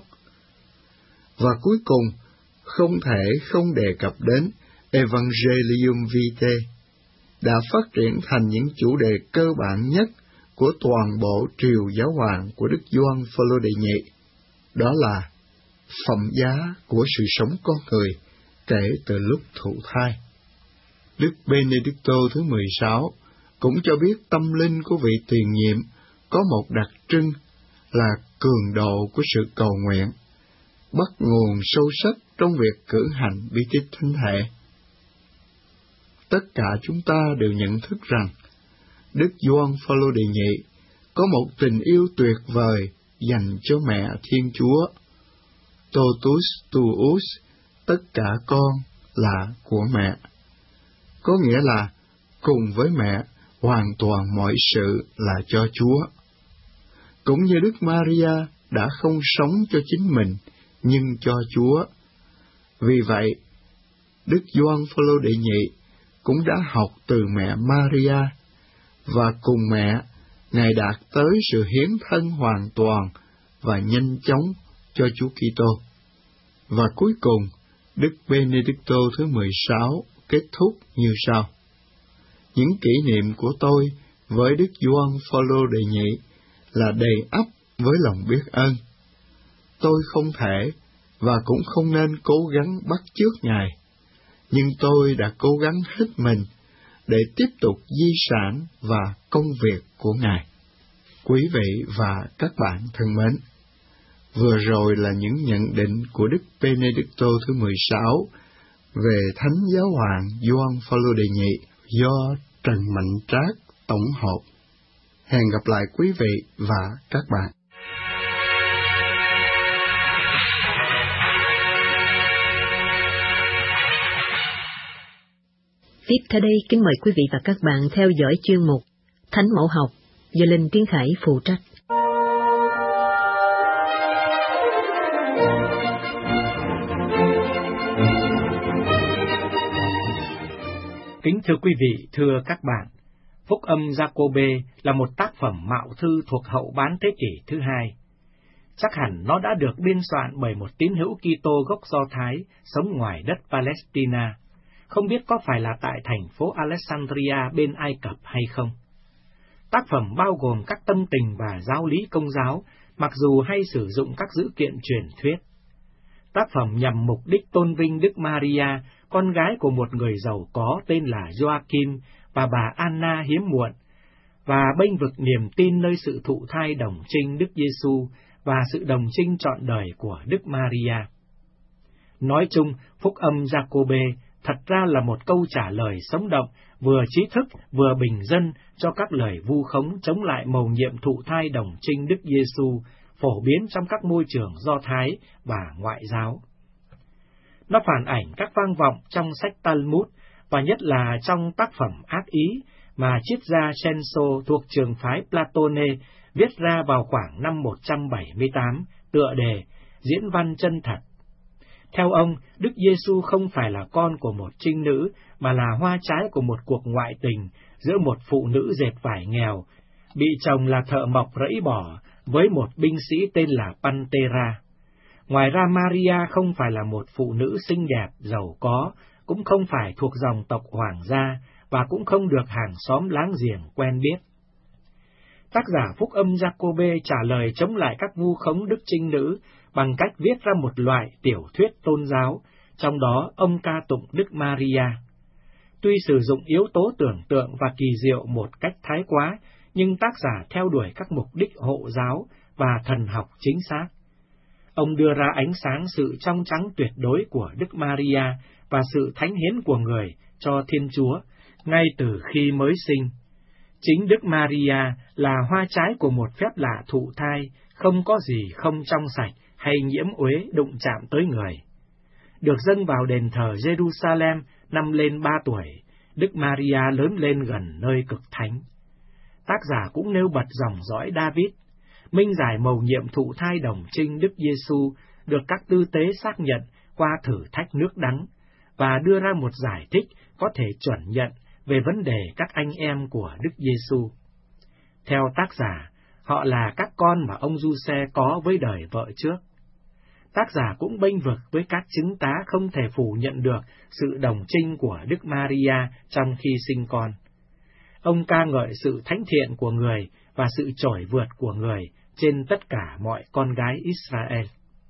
Và cuối cùng, không thể không đề cập đến Evangelium Vitae, đã phát triển thành những chủ đề cơ bản nhất của toàn bộ triều giáo hoàng của Đức Gioan Phaolô đệ nhị, đó là phẩm giá của sự sống con người kể từ lúc thụ thai. Đức Benedicto thứ mười sáu cũng cho biết tâm linh của vị tiền nhiệm có một đặc trưng là cường độ của sự cầu nguyện, bắt nguồn sâu sắc trong việc cử hành bí tích thánh thể. Tất cả chúng ta đều nhận thức rằng Đức Gioan Phaolô đệ nhị có một tình yêu tuyệt vời dành cho mẹ Thiên Chúa. Totus tuus, tất cả con là của mẹ. Có nghĩa là cùng với mẹ, hoàn toàn mọi sự là cho Chúa. Cũng như Đức Maria đã không sống cho chính mình, nhưng cho Chúa. Vì vậy, Đức Gioan Phaolô đệ nhị cũng đã học từ mẹ Maria, và cùng mẹ, Ngài đạt tới sự hiến thân hoàn toàn và nhanh chóng cho Chúa Kitô. Và cuối cùng, Đức Benedicto thứ mười sáu kết thúc như sau: những kỷ niệm của tôi với Đức Gioan Phaolô đệ nhị là đầy ắp với lòng biết ơn. Tôi không thể và cũng không nên cố gắng bắt chước Ngài, nhưng tôi đã cố gắng hết mình để tiếp tục di sản và công việc của Ngài. Quý vị và các bạn thân mến, vừa rồi là những nhận định của Đức Benedicto thứ mười sáu về Thánh Giáo hoàng Gioan Phaolô đệ nhị do Trần Mạnh Trác tổng hợp. Hẹn gặp lại quý vị và các bạn. Tiếp theo đây, kính mời quý vị và các bạn theo dõi chuyên mục Thánh Mẫu Học do Linh Tiến Khải phụ trách. Kính thưa quý vị, thưa các bạn, Phúc âm Giacôbê là một tác phẩm mạo thư thuộc hậu bán thế kỷ thứ hai. Chắc hẳn nó đã được biên soạn bởi một tín hữu Kitô gốc Do Thái sống ngoài đất Palestine, không biết có phải là tại thành phố Alexandria bên Ai Cập hay không. Tác phẩm bao gồm các tâm tình và giáo lý Công giáo, mặc dù hay sử dụng các dữ kiện truyền thuyết. Tác phẩm nhằm mục đích tôn vinh Đức Maria, con gái của một người giàu có tên là Joachim và bà Anna hiếm muộn, và bênh vực niềm tin nơi sự thụ thai đồng trinh Đức Giêsu và sự đồng trinh trọn đời của Đức Maria. Nói chung, Phúc âm Giacôbê thật ra là một câu trả lời sống động, vừa trí thức vừa bình dân cho các lời vu khống chống lại mầu nhiệm thụ thai đồng trinh Đức Giêsu phổ biến trong các môi trường Do Thái và ngoại giáo. Nó phản ảnh các vang vọng trong sách Talmud, và nhất là trong tác phẩm Ác Ý mà triết gia Censo thuộc trường phái Platone viết ra vào khoảng năm một trăm bảy mươi tám, tựa đề Diễn văn chân thật. Theo ông, Đức Giêsu không phải là con của một trinh nữ, mà là hoa trái của một cuộc ngoại tình giữa một phụ nữ dệt vải nghèo, bị chồng là thợ mộc rẫy bỏ, với một binh sĩ tên là Pantera. Ngoài ra, Maria không phải là một phụ nữ xinh đẹp, giàu có, cũng không phải thuộc dòng tộc hoàng gia, và cũng không được hàng xóm láng giềng quen biết. Tác giả Phúc âm Giacôbê trả lời chống lại các vu khống đức trinh nữ bằng cách viết ra một loại tiểu thuyết tôn giáo, trong đó ông ca tụng Đức Maria. Tuy sử dụng yếu tố tưởng tượng và kỳ diệu một cách thái quá, nhưng tác giả theo đuổi các mục đích hộ giáo và thần học chính xác. Ông đưa ra ánh sáng sự trong trắng tuyệt đối của Đức Maria và sự thánh hiến của người cho Thiên Chúa, ngay từ khi mới sinh. Chính Đức Maria là hoa trái của một phép lạ thụ thai, không có gì không trong sạch hay nhiễm uế đụng chạm tới người. Được dâng vào đền thờ Jerusalem năm lên ba tuổi, Đức Maria lớn lên gần nơi cực thánh. Tác giả cũng nêu bật dòng dõi David, minh giải mầu nhiệm thụ thai đồng trinh Đức Giêsu được các tư tế xác nhận qua thử thách nước đắng, và đưa ra một giải thích có thể chuẩn nhận về vấn đề các anh em của Đức Giêsu. Theo tác giả, họ là các con mà ông Giuse có với đời vợ trước. Tác giả cũng bênh vực với các chứng tá không thể phủ nhận được sự đồng trinh của Đức Maria trong khi sinh con. Ông ca ngợi sự thánh thiện của người và sự trỗi vượt của người trên tất cả mọi con gái Israel.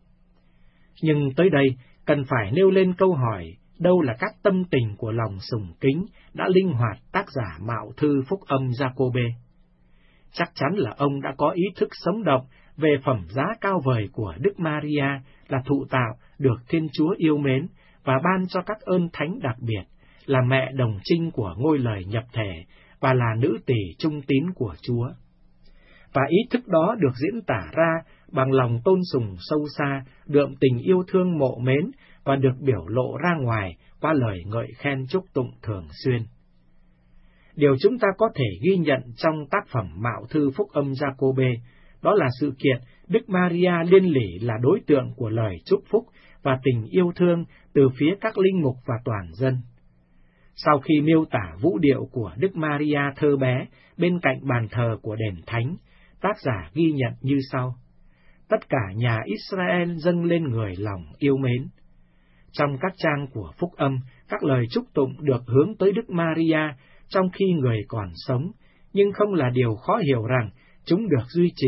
Nhưng tới đây, cần phải nêu lên câu hỏi, đâu là các tâm tình của lòng sùng kính đã linh hoạt tác giả mạo thư Phúc âm Giacôbê? Chắc chắn là ông đã có ý thức sống động về phẩm giá cao vời của Đức Maria là thụ tạo được Thiên Chúa yêu mến và ban cho các ơn thánh đặc biệt, là mẹ đồng trinh của ngôi lời nhập thể và là nữ tỳ trung tín của Chúa. Và ý thức đó được diễn tả ra bằng lòng tôn sùng sâu xa, đượm tình yêu thương mộ mến và được biểu lộ ra ngoài qua lời ngợi khen chúc tụng thường xuyên. Điều chúng ta có thể ghi nhận trong tác phẩm mạo thư Phúc âm Giacôbê, đó là sự kiện Đức Maria liên lỉ là đối tượng của lời chúc phúc và tình yêu thương từ phía các linh mục và toàn dân. Sau khi miêu tả vũ điệu của Đức Maria thơ bé bên cạnh bàn thờ của đền thánh, tác giả ghi nhận như sau: tất cả nhà Israel dâng lên người lòng yêu mến. Trong các trang của Phúc âm, các lời chúc tụng được hướng tới Đức Maria trong khi người còn sống, nhưng không là điều khó hiểu rằng chúng được duy trì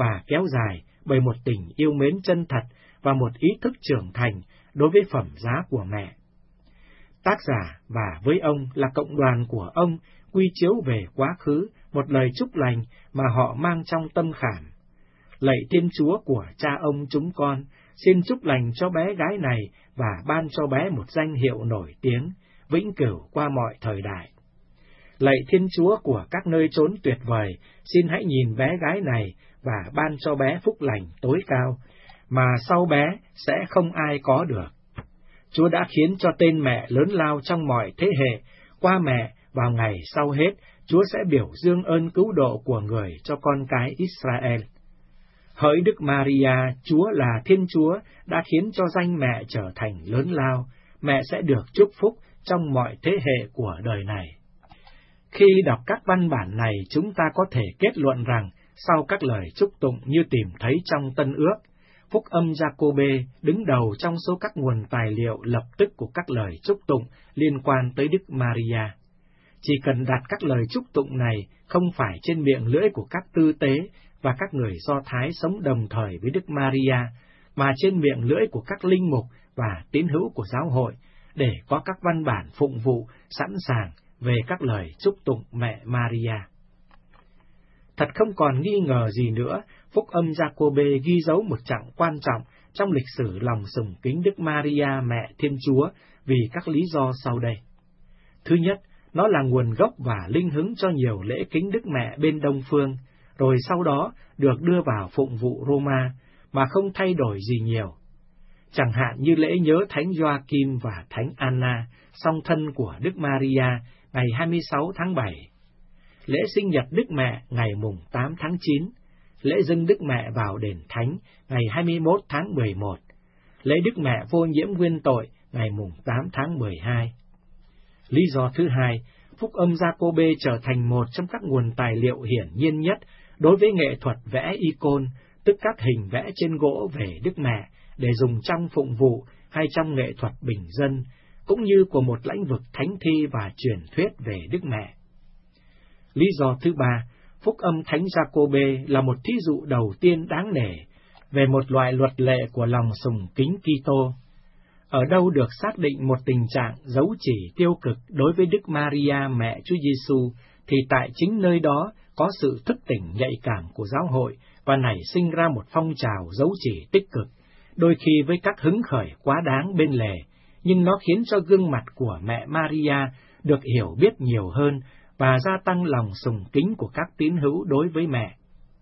và kéo dài bởi một tình yêu mến chân thật và một ý thức trưởng thành đối với phẩm giá của mẹ. Tác giả và với ông là cộng đoàn của ông quy chiếu về quá khứ một lời chúc lành mà họ mang trong tâm khảm. Lạy Thiên Chúa của cha ông chúng con, xin chúc lành cho bé gái này và ban cho bé một danh hiệu nổi tiếng, vĩnh cửu qua mọi thời đại. Lạy Thiên Chúa của các nơi chốn tuyệt vời, xin hãy nhìn bé gái này và ban cho bé phúc lành tối cao, mà sau bé sẽ không ai có được. Chúa đã khiến cho tên mẹ lớn lao trong mọi thế hệ, qua mẹ vào ngày sau hết, Chúa sẽ biểu dương ơn cứu độ của người cho con cái Israel. Hỡi Đức Maria, Chúa là Thiên Chúa, đã khiến cho danh mẹ trở thành lớn lao, mẹ sẽ được chúc phúc trong mọi thế hệ của đời này. Khi đọc các văn bản này, chúng ta có thể kết luận rằng, sau các lời chúc tụng như tìm thấy trong Tân Ước, Phúc âm Giacôbê đứng đầu trong số các nguồn tài liệu lập tức của các lời chúc tụng liên quan tới Đức Maria. Chỉ cần đặt các lời chúc tụng này không phải trên miệng lưỡi của các tư tế và các người Do Thái sống đồng thời với Đức Maria, mà trên miệng lưỡi của các linh mục và tín hữu của giáo hội, để có các văn bản phụng vụ sẵn sàng về các lời chúc tụng mẹ Maria. Thật không còn nghi ngờ gì nữa, Phúc âm Giacôbê ghi dấu một chặng quan trọng trong lịch sử lòng sùng kính Đức Maria mẹ Thiên Chúa vì các lý do sau đây. Thứ nhất, nó là nguồn gốc và linh hứng cho nhiều lễ kính Đức Mẹ bên Đông Phương, rồi sau đó được đưa vào phụng vụ Roma, mà không thay đổi gì nhiều. Chẳng hạn như lễ nhớ Thánh Gioacim và Thánh Anna, song thân của Đức Maria, ngày hai mươi sáu tháng bảy, lễ sinh nhật Đức Mẹ ngày mùng tám tháng chín, lễ dâng Đức Mẹ vào đền Thánh ngày hai mươi mốt tháng mười một, lễ Đức Mẹ vô nhiễm nguyên tội ngày mùng tám tháng mười hai. Lý do thứ hai, Phúc âm Giacôbê trở thành một trong các nguồn tài liệu hiển nhiên nhất đối với nghệ thuật vẽ icon, tức các hình vẽ trên gỗ về Đức Mẹ để dùng trong phụng vụ hay trong nghệ thuật bình dân, cũng như của một lĩnh vực thánh thi và truyền thuyết về Đức Mẹ. Lý do thứ ba, Phúc âm Thánh Giacôbê là một thí dụ đầu tiên đáng nể về một loại luật lệ của lòng sùng kính Kitô. Ở đâu được xác định một tình trạng dấu chỉ tiêu cực đối với Đức Maria mẹ Chúa Giêsu, thì tại chính nơi đó có sự thức tỉnh nhạy cảm của giáo hội và nảy sinh ra một phong trào dấu chỉ tích cực, đôi khi với các hứng khởi quá đáng bên lề, nhưng nó khiến cho gương mặt của mẹ Maria được hiểu biết nhiều hơn và gia tăng lòng sùng kính của các tín hữu đối với mẹ.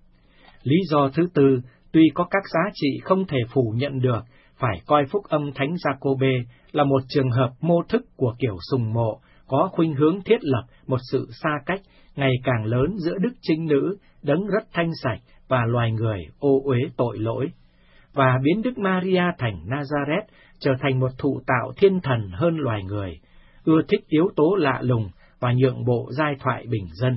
Lý do thứ tư, tuy có các giá trị không thể phủ nhận được, phải coi Phúc âm Thánh Giacôbê là một trường hợp mô thức của kiểu sùng mộ, có khuynh hướng thiết lập một sự xa cách ngày càng lớn giữa Đức Trinh Nữ, đấng rất thanh sạch, và loài người ô uế tội lỗi, và biến Đức Maria thành Nazareth trở thành một thụ tạo thiên thần hơn loài người, ưa thích yếu tố lạ lùng và nhượng bộ giai thoại bình dân.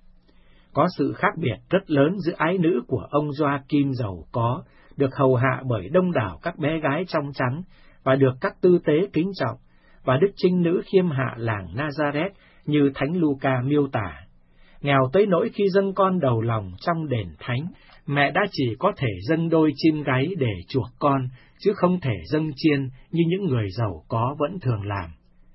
Có sự khác biệt rất lớn giữa ái nữ của ông Gioacim giàu có, được hầu hạ bởi đông đảo các bé gái trong trắng và được các tư tế kính trọng, và Đức Trinh Nữ khiêm hạ làng Nazareth như Thánh Luca miêu tả. Nghèo tới nỗi khi dâng con đầu lòng trong đền thánh, mẹ đã chỉ có thể dâng đôi chim gáy để chuộc con, chứ không thể dâng chiên như những người giàu có vẫn thường làm.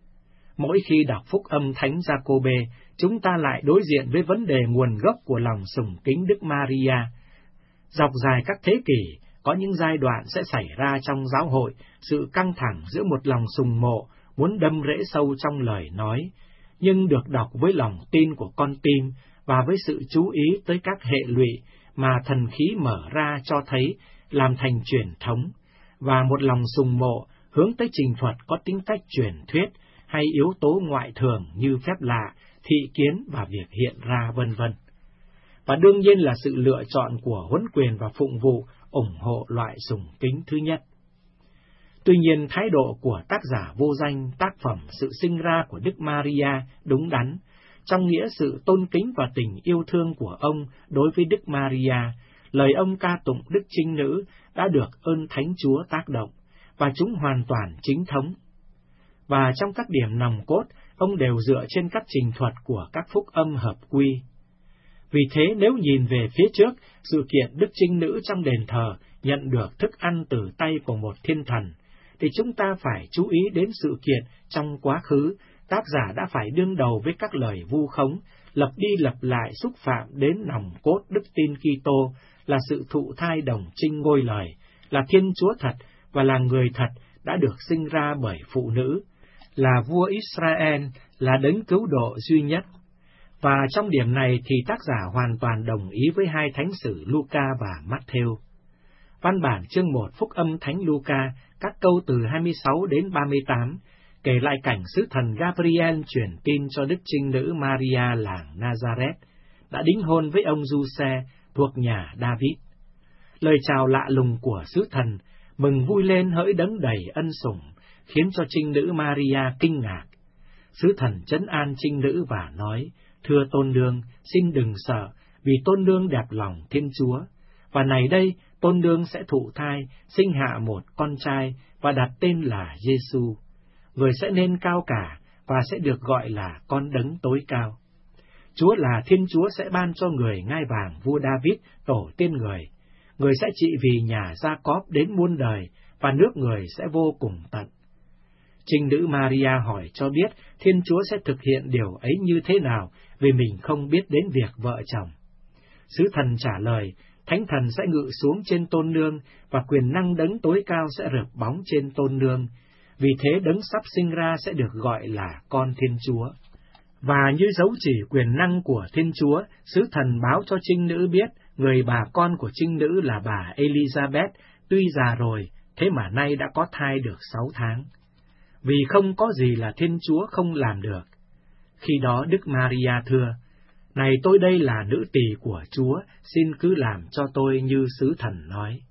Mỗi khi đọc Phúc âm Thánh Giacôbê, chúng ta lại đối diện với vấn đề nguồn gốc của lòng sùng kính Đức Maria. Dọc dài các thế kỷ, có những giai đoạn sẽ xảy ra trong giáo hội sự căng thẳng giữa một lòng sùng mộ muốn đâm rễ sâu trong lời nói, nhưng được đọc với lòng tin của con tim và với sự chú ý tới các hệ lụy mà thần khí mở ra cho thấy làm thành truyền thống, và một lòng sùng mộ hướng tới trình thuật có tính cách truyền thuyết hay yếu tố ngoại thường như phép lạ, thị kiến và việc hiện ra vân vân. Và đương nhiên là sự lựa chọn của huấn quyền và phụng vụ ủng hộ loại sùng kính thứ nhất. Tuy nhiên, thái độ của tác giả vô danh tác phẩm Sự sinh ra của Đức Maria đúng đắn, trong nghĩa sự tôn kính và tình yêu thương của ông đối với Đức Maria, lời ông ca tụng Đức Trinh Nữ đã được ơn Thánh Chúa tác động, và chúng hoàn toàn chính thống. Và trong các điểm nòng cốt, ông đều dựa trên các trình thuật của các phúc âm hợp quy. Vì thế nếu nhìn về phía trước, sự kiện Đức Trinh Nữ trong đền thờ nhận được thức ăn từ tay của một thiên thần, thì chúng ta phải chú ý đến sự kiện trong quá khứ, tác giả đã phải đương đầu với các lời vu khống, lặp đi lặp lại xúc phạm đến nòng cốt đức tin Kitô, là sự thụ thai đồng trinh ngôi lời, là Thiên Chúa thật và là người thật đã được sinh ra bởi phụ nữ, là vua Israel, là đấng cứu độ duy nhất. Và trong điểm này thì tác giả hoàn toàn đồng ý với hai thánh sử Luca và Matthew. Văn bản chương một Phúc âm Thánh Luca, các câu từ hai mươi sáu đến ba mươi tám, kể lại cảnh sứ thần Gabriel truyền tin cho Đức Trinh Nữ Maria làng Nazareth, đã đính hôn với ông Giuse thuộc nhà David. Lời chào lạ lùng của sứ thần, mừng vui lên hỡi đấng đầy ân sủng, khiến cho Trinh Nữ Maria kinh ngạc. Sứ thần trấn an Trinh Nữ và nói, thưa tôn nương, xin đừng sợ, vì tôn nương đẹp lòng Thiên Chúa. Và này đây, tôn nương sẽ thụ thai, sinh hạ một con trai, và đặt tên là Giêsu. Người sẽ nên cao cả, và sẽ được gọi là con đấng tối cao. Chúa là Thiên Chúa sẽ ban cho người ngai vàng vua David, tổ tiên người. Người sẽ trị vì nhà Gia-cóp đến muôn đời, và nước người sẽ vô cùng tận. Trinh Nữ Maria hỏi cho biết Thiên Chúa sẽ thực hiện điều ấy như thế nào, vì mình không biết đến việc vợ chồng. Sứ thần trả lời, Thánh thần sẽ ngự xuống trên tôn nương, và quyền năng đấng tối cao sẽ rực bóng trên tôn nương. Vì thế đấng sắp sinh ra sẽ được gọi là con Thiên Chúa. Và như dấu chỉ quyền năng của Thiên Chúa, sứ thần báo cho Trinh Nữ biết, người bà con của Trinh Nữ là bà Elizabeth, tuy già rồi, thế mà nay đã có thai được sáu tháng. Vì không có gì là Thiên Chúa không làm được. Khi đó Đức Maria thưa, này tôi đây là nữ tỳ của Chúa, xin cứ làm cho tôi như sứ thần nói.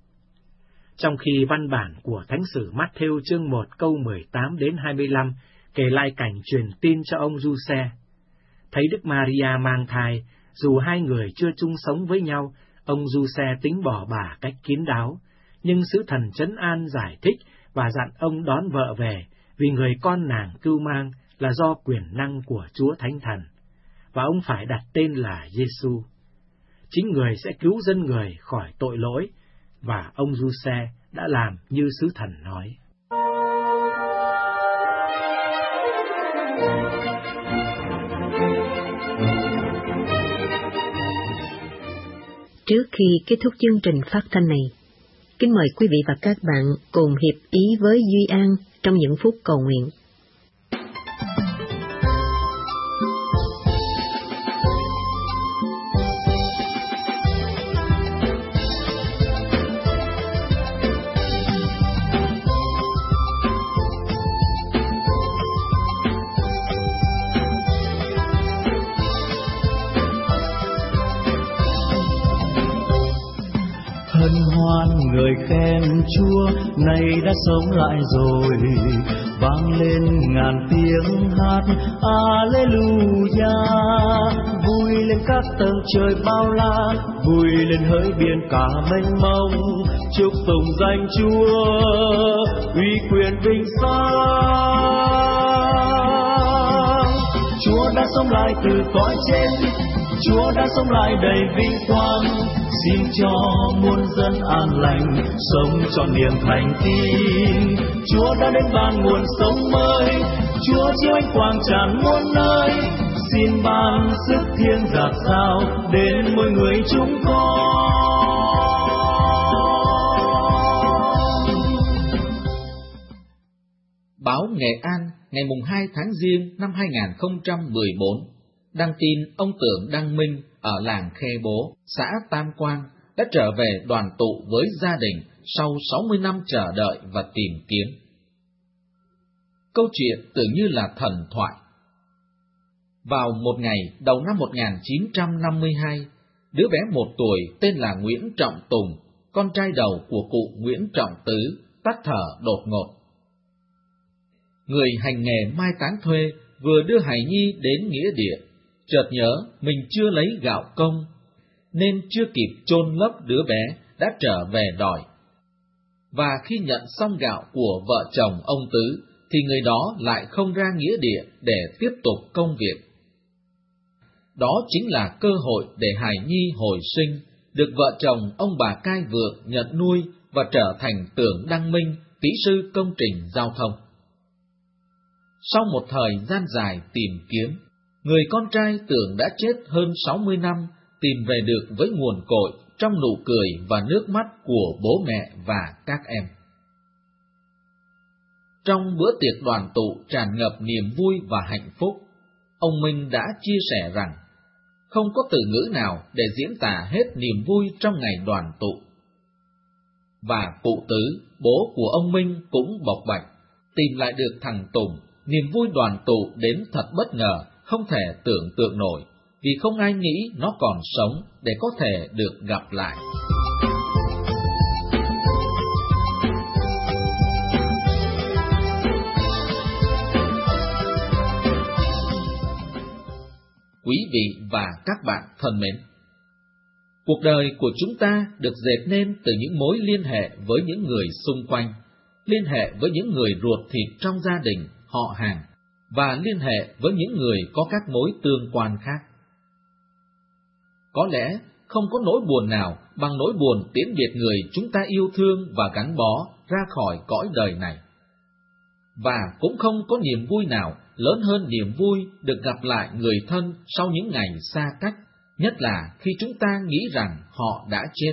Trong khi văn bản của Thánh sử Matthew chương một câu mười tám đến hai mươi lăm kể lại cảnh truyền tin cho ông Giuse. Thấy Đức Maria mang thai, dù hai người chưa chung sống với nhau, ông Giuse tính bỏ bà cách kín đáo, nhưng sứ thần trấn an giải thích và dặn ông đón vợ về, vì người con nàng cưu mang là do quyền năng của Chúa Thánh Thần, và ông phải đặt tên là Giêsu. Chính người sẽ cứu dân người khỏi tội lỗi, và ông Giuse đã làm như sứ thần nói. Trước khi kết thúc chương trình phát thanh này, kính mời quý vị và các bạn cùng hiệp ý với Duy An trong những phút cầu nguyện. Người khen Chúa nay đã sống lại rồi, vang lên ngàn tiếng hát Alleluia. Vui lên các tầng trời bao la, vui lên hỡi biển cả mênh mông, chúc tụng danh Chúa uy quyền vinh sang. Chúa đã sống lại từ cõi chết, Chúa đã sống lại đầy vinh quang, xin cho muôn dân an lành, sống trọn niềm thành tín. Chúa đã đến ban nguồn sống mới, Chúa chiếu ánh quang tràn muôn nơi, xin ban sức thiên dạt dào đến mỗi người chúng con. Báo Nghệ An ngày mùng hai tháng Giêng năm hai nghìn không trăm mười bốn đăng tin ông Tưởng Đăng Minh ở làng Khe Bố, xã Tam Quang đã trở về đoàn tụ với gia đình sau sáu mươi năm chờ đợi và tìm kiếm. Câu chuyện tưởng như là thần thoại. Vào một ngày đầu năm một nghìn chín trăm năm mươi hai, đứa bé một tuổi tên là Nguyễn Trọng Tùng, con trai đầu của cụ Nguyễn Trọng Tứ, tắt thở đột ngột. Người hành nghề mai táng thuê vừa đưa hài nhi đến nghĩa địa, chợt nhớ mình chưa lấy gạo công, nên chưa kịp chôn lấp đứa bé đã trở về đòi. Và khi nhận xong gạo của vợ chồng ông Tứ, thì người đó lại không ra nghĩa địa để tiếp tục công việc. Đó chính là cơ hội để hài nhi hồi sinh, được vợ chồng ông bà cai vượng nhận nuôi và trở thành Tưởng Đăng Minh, kỹ sư công trình giao thông. Sau một thời gian dài tìm kiếm, người con trai Tưởng đã chết hơn sáu mươi năm, tìm về được với nguồn cội trong nụ cười và nước mắt của bố mẹ và các em. Trong bữa tiệc đoàn tụ tràn ngập niềm vui và hạnh phúc, ông Minh đã chia sẻ rằng không có từ ngữ nào để diễn tả hết niềm vui trong ngày đoàn tụ. Và cụ Tứ, bố của ông Minh cũng bộc bạch, tìm lại được thằng Tùng, niềm vui đoàn tụ đến thật bất ngờ, không thể tưởng tượng nổi, vì không ai nghĩ nó còn sống để có thể được gặp lại. Quý vị và các bạn thân mến, cuộc đời của chúng ta được dệt nên từ những mối liên hệ với những người xung quanh, liên hệ với những người ruột thịt trong gia đình, họ hàng, và liên hệ với những người có các mối tương quan khác. Có lẽ không có nỗi buồn nào bằng nỗi buồn tiễn biệt người chúng ta yêu thương và gắn bó ra khỏi cõi đời này. Và cũng không có niềm vui nào lớn hơn niềm vui được gặp lại người thân sau những ngày xa cách, nhất là khi chúng ta nghĩ rằng họ đã chết.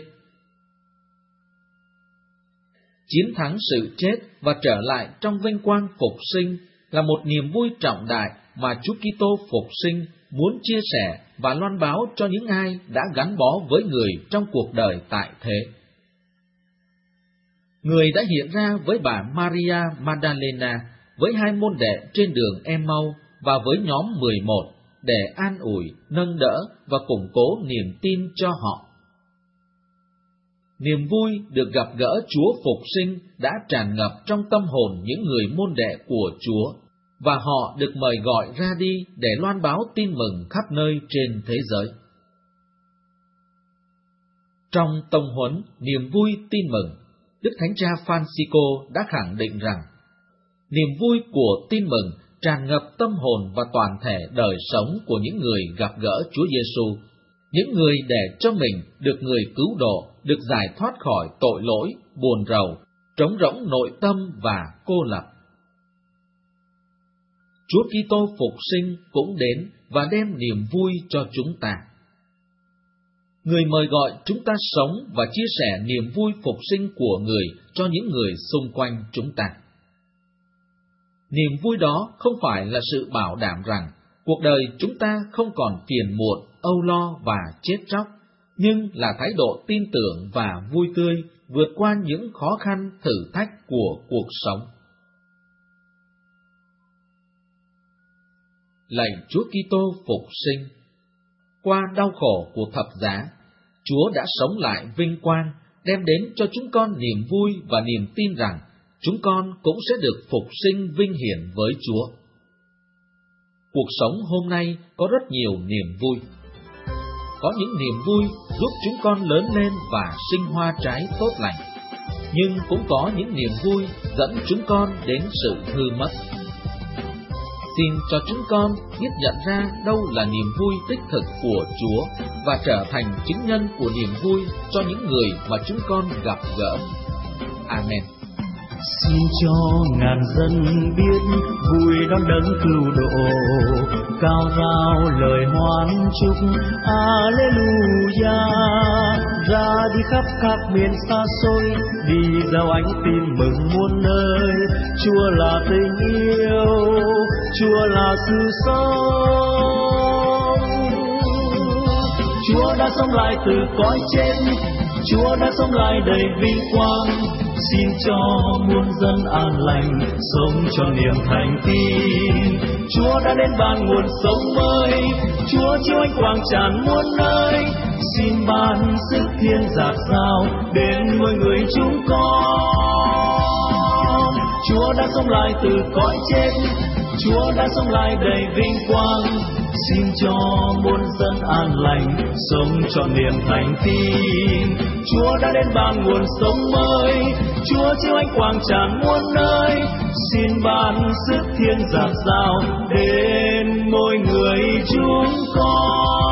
Chiến thắng sự chết và trở lại trong vinh quang phục sinh là một niềm vui trọng đại mà Chúa Kitô phục sinh muốn chia sẻ và loan báo cho những ai đã gắn bó với người trong cuộc đời tại thế. Người đã hiện ra với bà Maria Magdalena, với hai môn đệ trên đường Emau và với nhóm mười một để an ủi, nâng đỡ và củng cố niềm tin cho họ. Niềm vui được gặp gỡ Chúa phục sinh đã tràn ngập trong tâm hồn những người môn đệ của Chúa, và họ được mời gọi ra đi để loan báo tin mừng khắp nơi trên thế giới. Trong tông huấn niềm vui tin mừng, Đức Thánh Cha Francisco đã khẳng định rằng niềm vui của tin mừng tràn ngập tâm hồn và toàn thể đời sống của những người gặp gỡ Chúa Giêsu, những người để cho mình được người cứu độ, được giải thoát khỏi tội lỗi, buồn rầu, trống rỗng nội tâm và cô lập. Chúa Kitô phục sinh cũng đến và đem niềm vui cho chúng ta. Người mời gọi chúng ta sống và chia sẻ niềm vui phục sinh của người cho những người xung quanh chúng ta. Niềm vui đó không phải là sự bảo đảm rằng cuộc đời chúng ta không còn phiền muộn, âu lo và chết chóc, nhưng là thái độ tin tưởng và vui tươi vượt qua những khó khăn thử thách của cuộc sống. Lạy Chúa Kitô phục sinh, qua đau khổ của thập giá, Chúa đã sống lại vinh quang, đem đến cho chúng con niềm vui và niềm tin rằng chúng con cũng sẽ được phục sinh vinh hiển với Chúa. Cuộc sống hôm nay có rất nhiều niềm vui. Có những niềm vui giúp chúng con lớn lên và sinh hoa trái tốt lành, nhưng cũng có những niềm vui dẫn chúng con đến sự hư mất. Xin cho chúng con biết nhận ra đâu là niềm vui đích thực của Chúa và trở thành chứng nhân của niềm vui cho những người mà chúng con gặp gỡ. Amen. Xin cho ngàn dân biết vui đón đấng cứu độ, cao rao lời hoan chúc Alleluia. Ra đi khắp các miền xa xôi, đi giao ánh tin mừng muôn nơi. Chúa là tình yêu, Chúa là sự sống. Chúa đã sống lại từ cõi chết, Chúa đã sống lại đầy vinh quang. Xin cho muôn dân an lành, sống cho niềm thành tin. Chúa đã đến ban nguồn sống mới, Chúa chiếu ánh quang tràn muôn nơi. Xin ban sức thiên dạt dào đến mỗi người chúng con. Chúa đã sống lại từ cõi chết, Chúa đã sống lại đầy vinh quang. Xin cho muôn dân an lành, sống cho niềm thành tin. Chúa đã đến ban nguồn sống mới, Chúa chiếu ánh quang tràn muôn nơi. Xin ban sức thiên dạt dào đến mỗi người chúng con.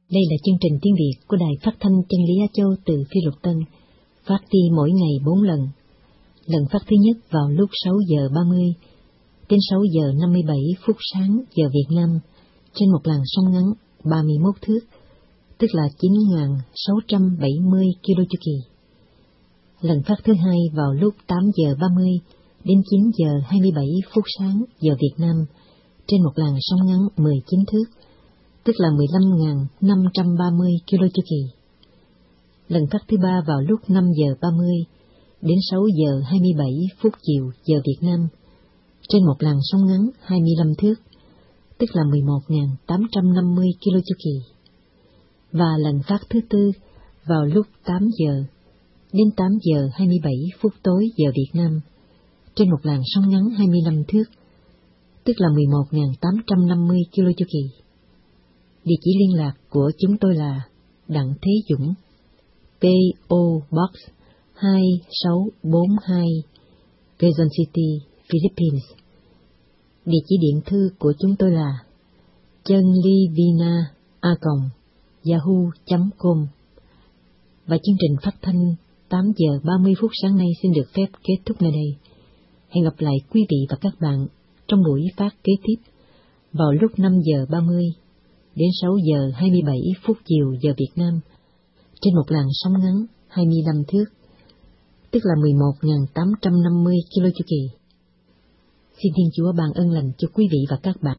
Đây là chương trình tiếng Việt của Đài Phát thanh Chân lý Á Châu từ Phi Luật Tân, phát đi mỗi ngày bốn lần. Lần phát thứ nhất vào lúc sáu giờ ba mươi đến sáu giờ năm mươi bảy phút sáng giờ Việt Nam trên một làn sóng ngắn ba mươi mốt thước, tức là chín nghìn sáu trăm bảy mươi ki lô chu kỳ. Lần phát thứ hai vào lúc tám giờ ba mươi đến chín giờ hai mươi bảy phút sáng giờ Việt Nam trên một làn sóng ngắn mười chín thước, tức là mười lăm nghìn năm trăm ba mươi ki lô chu kỳ. Lần phát thứ ba vào lúc năm giờ ba mươi đến sáu giờ hai mươi bảy phút chiều giờ Việt Nam trên một làn sóng ngắn hai mươi lăm thước, tức là mười một nghìn tám trăm năm mươi ki lô chu kỳ. Và lần phát thứ tư vào lúc tám giờ đến tám giờ hai mươi bảy phút tối giờ Việt Nam trên một làn sóng ngắn hai mươi lăm thước, tức là mười một nghìn tám trăm năm mươi ki lô chu kỳ. Địa chỉ liên lạc của chúng tôi là Đặng Thế Dũng, pê ô Box hai sáu bốn hai, Quezon City, Philippines. Địa chỉ điện thư của chúng tôi là chânlivina a còng yahoo chấm com. Và chương trình phát thanh tám giờ ba mươi phút sáng nay xin được phép kết thúc nơi đây. Hẹn gặp lại quý vị và các bạn trong buổi phát kế tiếp vào lúc năm giờ ba mươi đến sáu giờ hai mươi bảy phút chiều giờ Việt Nam trên một làn sóng ngắn hai mươi lăm thước, tức là mười một nghìn tám trăm năm mươi ki lô chu kỳ. Xin Thiên Chúa ban ơn lành cho quý vị và các bạn.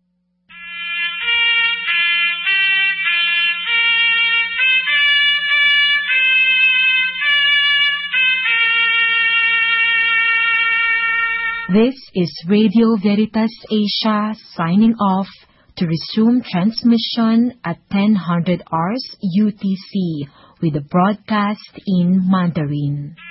This is Radio Veritas Asia signing off to resume transmission at ten hundred hours U T C with a broadcast in Mandarin.